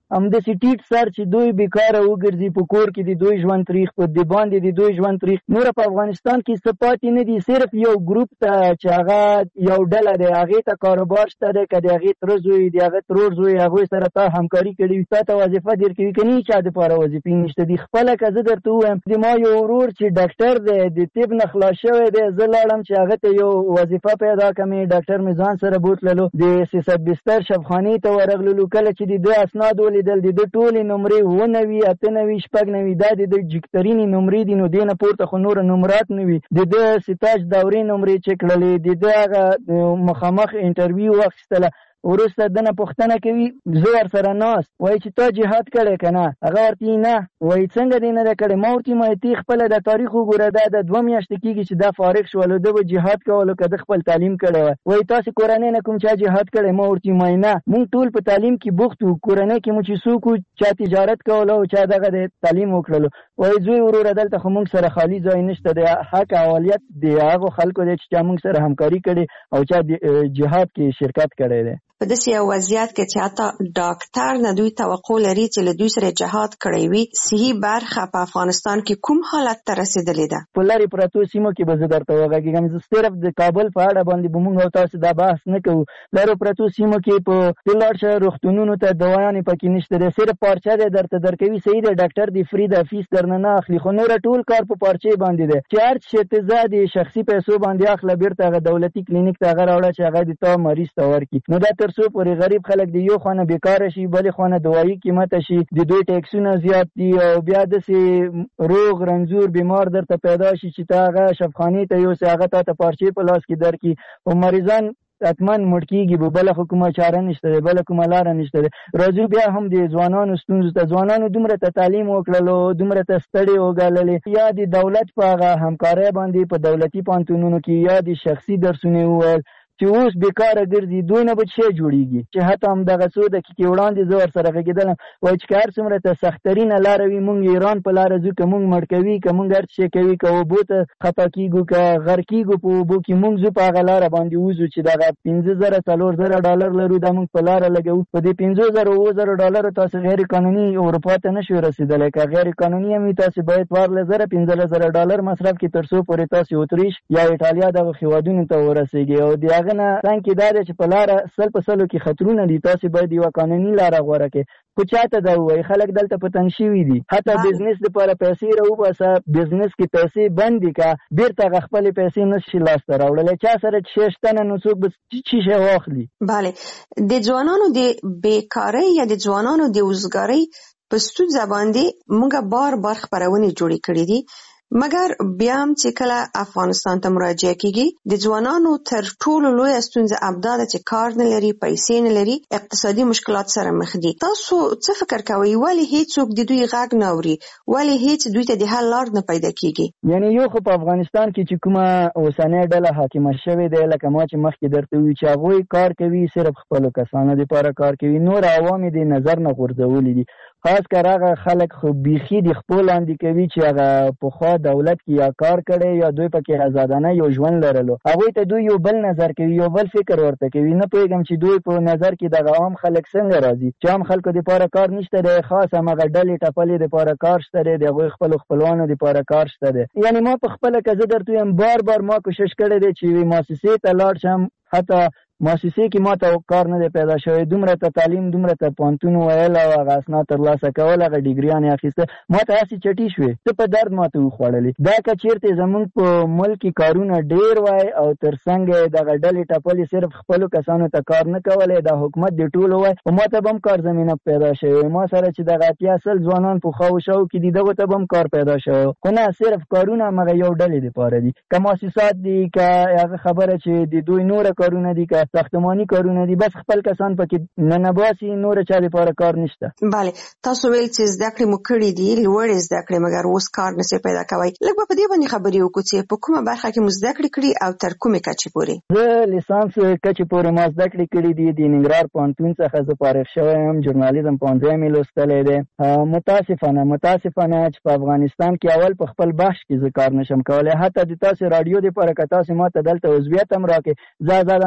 هم د سټیټ سر چې دوی بیکاره وګرځي په کور کې د دوی ژوند تاریخ په د باندې د دوی ژوند تاریخ نور په افغانستان کې صفات نه دي صرف یو ګروپ ته چې هغه یو ډله دی هغه ته کاروبار شته دی کله هغه ترزوي دی هغه ترورزوي هغه سره ته همکاري کړي تا ته وظیفه درکوي کني چې د پاره وظیفې نشته دي خپل کزه درته وایم د ما یو ورور چې ډاکټر دی د طب نه خلاص شوی دی زه لاړم چې هغه ته یو وظیفه پیدا کړم ډاکټر میزان سره بوتللو د سیاست بستر شفخانی ته ورغللو کله چې د دوه اسناد ولیدل د ټولې نمرې ونوي اته نوي شپږ نوي دا د جکترینی نمرې دي نو دینه پورته خو نور نمرات نوي د د ستاج دورې نمرې چک کړلې د دغه مخامخ انټرویو واخیستله ورسته دنه پښتنه کوي زه ور سره ناست وای چې تا جهاد کړي کنه هغه ورته نه وای څنګه دینه د کړي مورتي مې تی خپل د تاریخ وګوره دا د دوه میاشتې کېږي چې دا فارغ شول د جهاد کولو کده خپل تعلیم کړي وای تاسو کورنۍ نه کوم چې جهاد کړي مورتي مې نه مونږ ټول په تعلیم کې بوخت وو کورنۍ کې مو چې څوک چې تجارت کولو او چې دغه د تعلیم وکړلو وای زوی ورور دلته خو مونږ سره خالی ځای نشته د حق اولیت دی هغه خلکو د چې مونږ سره همکاري کړي او چې جهاد کې شرکت کړي دي په داسې یو وضعیت کې چې حتی ډاکټر نه دوی توقع لري چې له دوی سره جهاد کړی وي صحیح برخه په افغانستان کې کوم حالت ته رسیدلې ده په لارې پراتو سیمو کې به زه درته وغږېږم زه صرف د کابل په اړه باندې به مونږ او تاسو دا بحث نه کوو لارې پراتو سیمو کې په لاړ شه روغتونونو ته دوايانې پکې نشته دی صرف پارچه دی درته درکوي صحیح دی ډاکټر دی فری د فیس درنه نه اخلي خو نور ټول کار په پارچې باندې دی چې هر څه ته زادي شخصي پیسو باندې اخله بیرته هغه دولتي کلینیک ته هغه راوړه چې هغه د تا مریض ته ورکړي نو دا تر څو پورې غریب خلک دی یو خانه بیکاره شي بلې خانه دوايي قیمت شي د دوی ټیکسونه زیات دي او بیا داسې روغ رنځور بیمار درته پیدا شي چې تا هغه شفخاني ته یو څه هغه ته پارچې په لاس کې درکړي او مریضان اتمن مړ کېږي به بله خو کومه چاره نشته دی بله کومه لاره نشته دی راځو بیا هم د ځوانانو ستونزو ته ځوانانو دومره ته تعلیم وکړلو دومره ته ستړې وګاللې یا د دولت په هغه همکارۍ باندې په دولتي پوهنتونونو کې یا د شخصي درسونه وویل چې اوس بیکاره ګرځي دوی نه به څه جوړیږي چې حتی هم دغه څو دقیقې وړاندې زه ورسره غږېدلم وایي چې که هر څومره ته سخترینه لاره وي مونږ ایران په لاره ځو که مونږ مړ کوي که مونږ هر څه کوي که اوبو ته خطا کېږو که غر کېږو په اوبو کې مونږ ځو په هغه لاره باندې وځو چې دغه پنځه زره څلور زره ډالر لرو دا مونږ په لاره لګوو په دې پنځو زره اووه زره ډالرو تاسو غیر قانوني اروپا ته نشو رسېدلی که غیر قانوني هم وي تاسو باید څوارلس زره پنځلس زره ډالر مصرف کړئ تر څو پورې تاسو اتریش یا ایټالیا دغه هېوادونو ته ورسېږئ او د هغه نه څنګ کې دا دی چې په لاره سل په سلو کې خطرونه دي تاسو باید یوه قانوني لاره غوره کړئ خو چاته دا ووایي خلک دلته په تنګ شوي دي حتی بزنس دپاره پیسې راوباسه بزنس کې پیسې بندې که بیرته هغه خپلې پیسې نشي لاسته راوړلی چا سره چې شی شته نه نو څوک به څه شی واخلي بله د ځوانانو د بیکارۍ یا د ځوانانو د وزګارۍ په ستونزه باندې موږ بار بار خپرونې جوړې کړې دي مګر بیا هم چې کله افغانستان ته مراجعه کیږي د ځوانانو تر ټولو لویه ستونزه ابدا ده چې کار نه لري پیسې نه لري اقتصادي مشکلات سره مخ دي تاسو څه فکر کوئ ولې هیڅوک د دوی غږ نه اوري ولې هیڅ دوی ته د حل لار نه پیدا کیږي یعنی یو خو په افغانستان کې چې کومه اوسنۍ ډله حاکمه شوې ده لکه ما چې مخکې درته وویل چې هغوی کار کوي صرف خپلو کسانو دپاره کار کوي نور عوام یې د نظر نه غورځولي دي خاص کر هغه خلک خو بیخي د خپل لاندې کوي چې هغه پخوا دولت کې یا کار کړي یا دوی پکې آزادانه یو ژوند لرلو هغوی ته دوی یو بل نظر کوي یو بل فکر ورته کوي نه پوهېږم چې دوی په نظر کې دغه عام خلک څنګه راځي چې عام خلکو دپاره کار نشته دی خاص همغه ډلې ټپلې دپاره کار شته دی د هغوی خپلو خپلوانو دپاره کار شته دی یعنې ما په خپله که زه درته ویم بار بار ما کوشش کړی دی چې یوې مؤسسې ته لاړ شم حتی مؤسسې کې ما ته کار نه دی پیدا شوی دومره ته تعلیم دومره ته پوهنتون ویل او هغه اسناد ترلاسه کول هغه ډیګریانې اخیسته ما ته هسې چټي شوې ته په درد ما ته وخوړلې دا که چېرته زموږ په ملک کې کارونه ډېر وای او تر څنګ دغه ډلې ټپلې صرف خپلو کسانو ته کار نه کولی دا حکومت د ټولو وای او ما ته به هم کار زمینه پیدا شوی ما سره چې دغه اتیا سل ځوانان په خوا و شاو کې دي دغو ته به هم کار پیدا شوی خو نه صرف کارونه همغه یو ډلې دپاره دي که مؤسسات دي که هغه خبره چې د دوی نوره کارونه دي که ساختماني کارونه دي بس خپل کسان پکې ننباسي نور چا لپاره کار نشته بله تاسو ویل چې زده کړې مو کړې دي لوړې زده کړې مګر اوس کار نشئ پیدا کوئ لږ به په دې باندې خبرې وکړو چې په کومه برخه کې مو زده کړې کړي او تر کومې کچې پورې زه لیسانس کچې پورې ما زده کړې کړي دي د ننګرهار پوهنتون څخه زه فارغ شوی یم ژورنالیزم پوهنځی مې لوستلی دی متاسفانه متاسفانه چې په افغانستان کې اول په خپل بخش کې زه کار نشم کولی حتی د تاسو راډیو دپاره که تاسو ما ته دلته عضویت هم راکړې زه ازادانه کار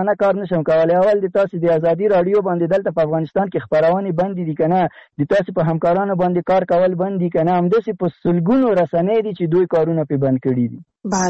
نشم کولای. اول د تاسو د ازادي رادیو باندې دلته په افغانستان کې خبرونه بند دي کنه، د تاسو په همکارانو باندې کار کول بند دي کنه، همداسې په سلګونو رسنۍ دي چې دوی کارونه په بند کړي دي.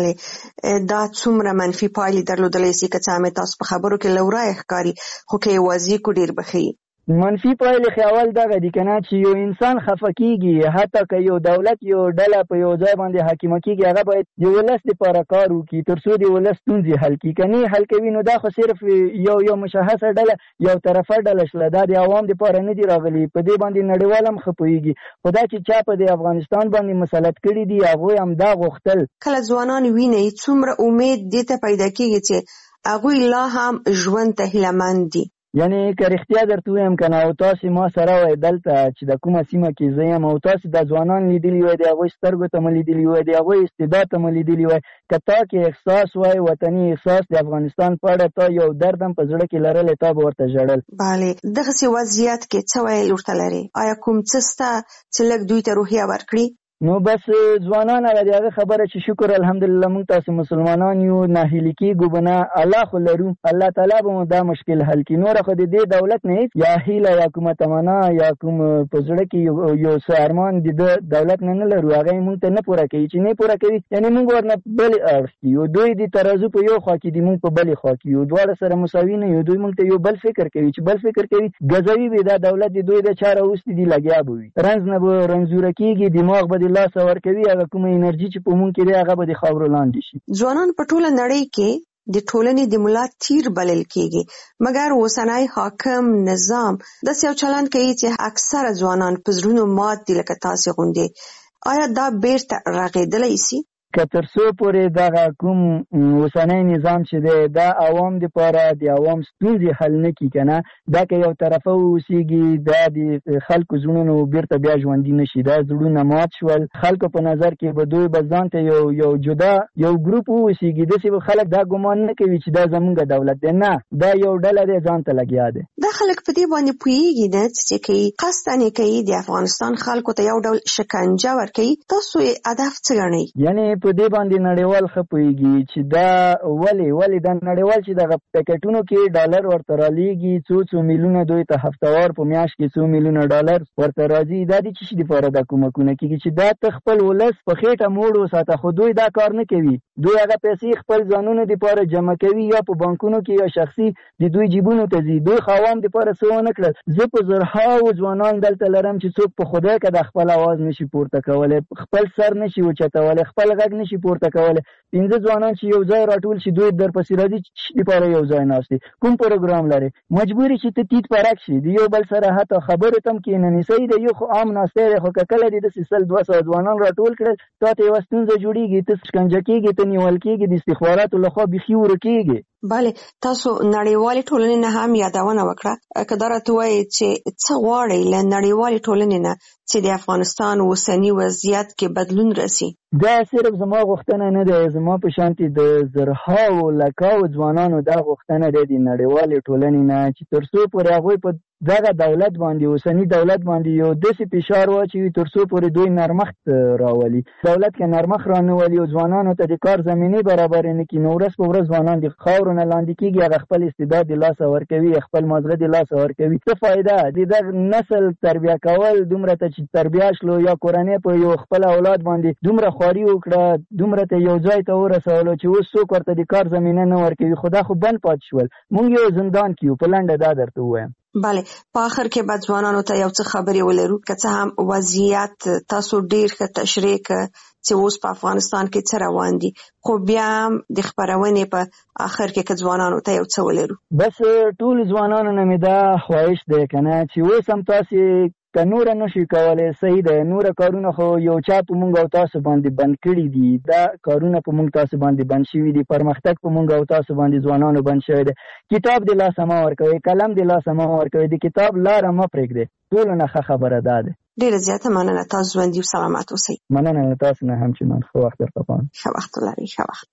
بله دا څومره منفي پایلې درلودلی سي که څه هم تاسو په خبرو کې لورای ښکاري، خو که یې واضح کو ډیر بخي. منفي پایلې خیال دغه دي کنه چې یو انسان خفه کیږي، حتی که یو دولت یو ډله په یو ځای باندې حاکمه کیږي، هغه باید د ولس لپاره کار وکړي تر څو د ولس ستونزې حل کړي. که نه حل کوي نو دا خو صرف یو یو مشخصه ډله یو طرفه ډله شله، دا د عوام لپاره نه دي راغلي. په دې باندې نړیوال هم ښه پوهېږي، خو دا چې چا په د افغانستان باندې مسلط کړي دي هغوی هم دا غوښتل. کله ځوانان وینئ څومره امید دې ته پیدا کېږي چې هغوی لا هم ژوند ته هیلهمند دي. یعنی که رښتیا درته ووایم که نه او تاسې ما سره وای دلته چې د کومه سیمه کې زه یم او تاسې دا ځوانان لیدلي وای، د هغوی سترګو ته مو لیدلي وای، د هغوی استعداد ته مو لیدلي وای، که تا کې احساس وای وطني احساس د افغانستان په اړه، تا یو درد هم په زړه کې لرلی، تا به ورته ژړل. بله دغسې وضعیت کې څه ویل ورته لرې؟ آیا کوم څه سته چې لږ دوی ته روحیه ورکړي؟ نو بس ځوانان هغه د هغه خبره چې شکر الحمدلله موږ تاسو مسلمانان یو، ناهیلي کېږو به نه، الله خو لرو، الله تعالی به مو دا مشکل حل کړي. نوره خو د دې دولت نه هېڅ یا هیله یا کومه تمنا یا کوم په زړه کې یو څه ارمان د ده دولت نه نه لرو، هغه یې موږ ته نه پوره کوي. چې نه پوره کوي یعنې موږ ورنه بلې اړخ کې یو، دوی د ترازو په یو خوا کې دي، موږ په بلې خوا کې یو، دواړه سره مساوي نه یو. دوی موږ ته یو بل فکر کوي چې بل فکر کوي ګزوي به دا دولت د دوی د چاره اوس دي لګیا به وي، رنځ نه به رنځوره کېږي، دماغ به د لاسه ورکوي، هغه کومه انرژي چې په مونږ کې دی هغه به د خاورو لاندې شي. ځوانان په ټوله نړۍ کې د ټولنې د ملا تیر بلل کېږي، مګر اوسنی حاکم نظام داسې یو چلند کوي چې اکثره ځوانان په زړونو مات دي لکه تاسې غوندې. آیا دا بیرته رغېدلی سي؟ که تر څو پورې دغه کوم اوسنی نظام چې دی دا عوام دپاره د عوام ستونزې حل نه کړي که نه، دا که یو طرفه واوسېږي دا د خلکو زړونو بیرته بیا ژوندي نه شي، دا زړونه مات شول. خلکو په نظر کې به دوی به ځان ته یو یو جدا یو ګروپ واوسېږي، داسې به خلک دا ګمان نه کوي چې دا زمونږ دولت دی، نه دا یو ډله دی ځان ته لګیا دی. دا خلک په دې باندې پوهېږي نه چې کوي قصداً یې کوي د افغانستان خلکو ته یو ډول شکنجه ورکوي. تاسو یې هدف څه ګڼئ؟ یعنې په دې باندې نړیوال ښه پوهېږي چې دا ولې ولې دا نړیوال چې دغه پیکټونو کې ډالر ورته رالیږي، څو څو میلیونه دوی ته هفتهوار په میاشت کې څو میلیونه ډالر ورته راځي، دا د څه شي دپاره دا کومکونه کېږي چې دا ته خپل ولس په خېټه موړ وساته. خو دوی دا کار نه کوي، دوی هغه پیسې خپل ځانونو دپاره جمع کوي یا په بانکونو کې یا شخصي د دوی جیبونو ته ځي. دوی خو عوام دپاره څه ونه کړل. زه په زرهاو ځوانان دلته لرم چې څوک په خدای که د خپل اواز نشي پورته کولی، خپل سر نشي اوچتولی، خپل غږ نشي پورته کولی. پنځه ځوانان چې یو ځای راټول شي دوی درپسې راځي چې دپاره یو ځای ناست دي، کوم پروګرام لري؟ مجبوري چې ته تیت پرک شي، د یو بل سره حتی خبرو ته هم کښېننې. صحیح دی یو خو عام ناستی دی، خو که کله دې داسې سل دوه سوه ځوانان راټول کړل تا ته یوه ستونزه جوړېږي، ته شکنجه کېږي، ته نیول کېږي، د استخباراتو لخوا بیخي ورکېږي. بله تاسو نړیوالې ټولنې نه هم یادونه وکړه، که دا راته ووایې چې څه غواړئ له نړیوالې ټولنې نه چې د افغانستان اوسني وضعیت کې بدلون راسي؟ دا صرف زما غوښتنه نه دی، زما په شانتې د زرهاو لکاو ځوانانو دا غوښتنه دی د نړیوالې ټولنې نه چې تر څو پورې هغوی په دغه دولت باندې اوسني دولت باندې یو داسې فشار واچوي تر څو پورې دوی نرمښت راولي. دولت که نرمښت رانولي او ځوانانو ته د کار زمینې برابرې نه کړي نو ورځ په ورځ ځوانان د خاورو نه لاندې کېږي، هغه خپل استعداد د لاسه ورکوي، خپل مازغه د لاسه ورکوي. څه فایده د دغه نسل تربیه کول دومره ته چې تربیه شلو یا کورنۍ په یو خپل اولاد باندې دومره خواري وکړه، دومره ته یو ځای ته ورسولو چې اوس څوک ورته د کار زمینه نه ورکوي. خو دا خو بند پاتې شول، موږ یو زندان کې یو. په لنډه دا درته ووایم. بله په آخر کې به ځوانانو ته یو څه خبرې ولرو، که څه هم وضعیت تاسو ډیر ښه تشریح کړه چې اوس په افغانستان کې څه روان دي، خو بیا هم د خپرونې په آخر کې که ځوانانو ته یو څه ولرو. بس ټول ځوانانو نه مې دا خواهش دی که نه چې اوس هم تاسې که نوره نشي کولی صحیح ده، نوره کارونه خو یو چا په مونږ او تاسو باندې بند کړي دي، دا کارونه په مونږ تاسو باندې بند شوي دي، پرمختګ په مونږ او تاسو باندې ځوانانو بند شوی دی. کتاب د لاسه مه ورکوئ، قلم د لاسه مه ورکوئ، د کتاب لاره مه پرېږدئ. ټولو نه ښه خبره دا ده. ډېره زیاته مننه، تاسو ژوندي او سلامت اوسئ. مننه له تاسو نه همچنان. ښه وخت درته غواړم. ښه وخت ولرئ. ښه وخت.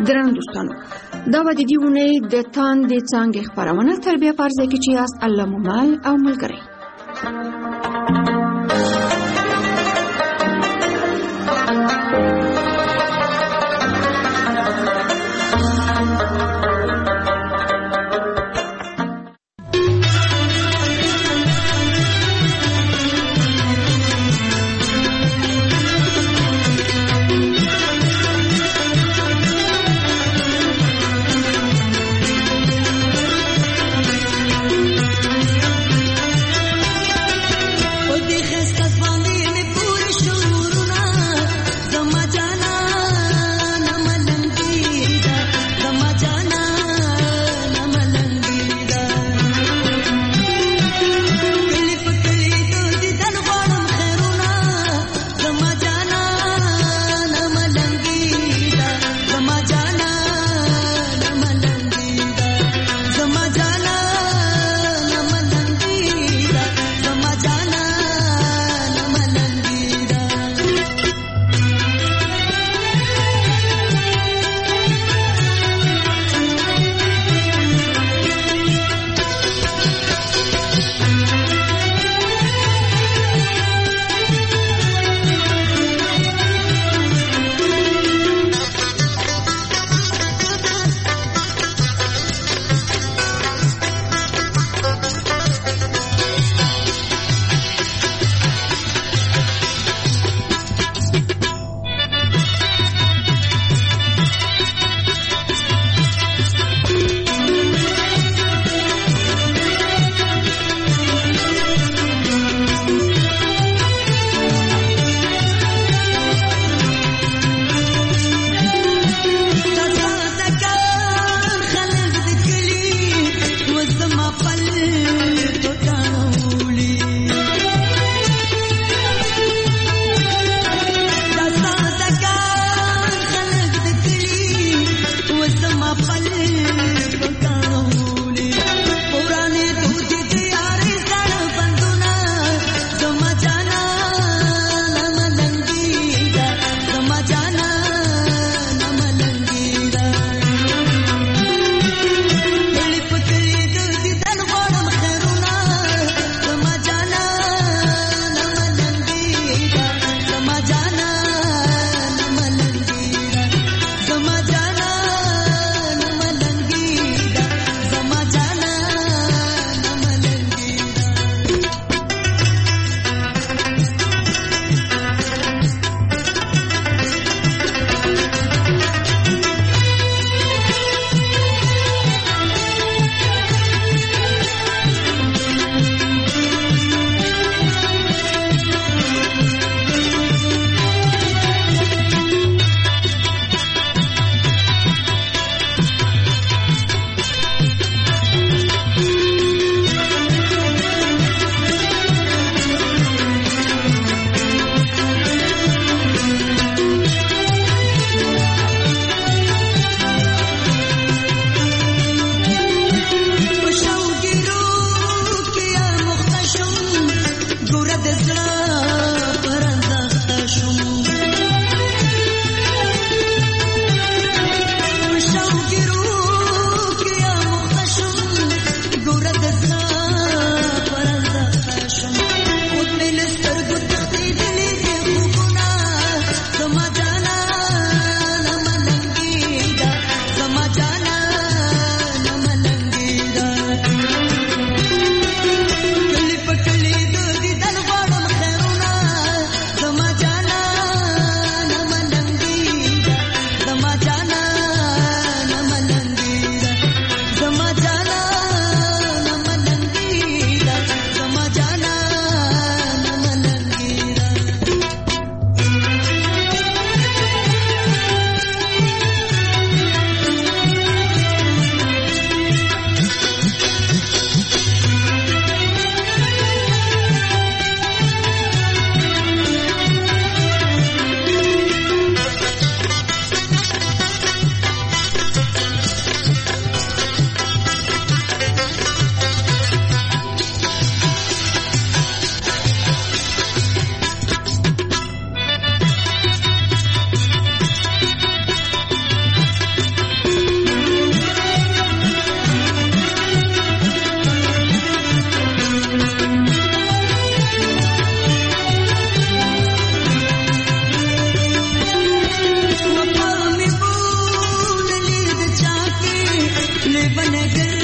درنو دوستانو دا به د دې اونۍ د تاندې څانګې خپرونه تر بیا فرض کې چې یاست الله مو مال او ملګری. Thank you.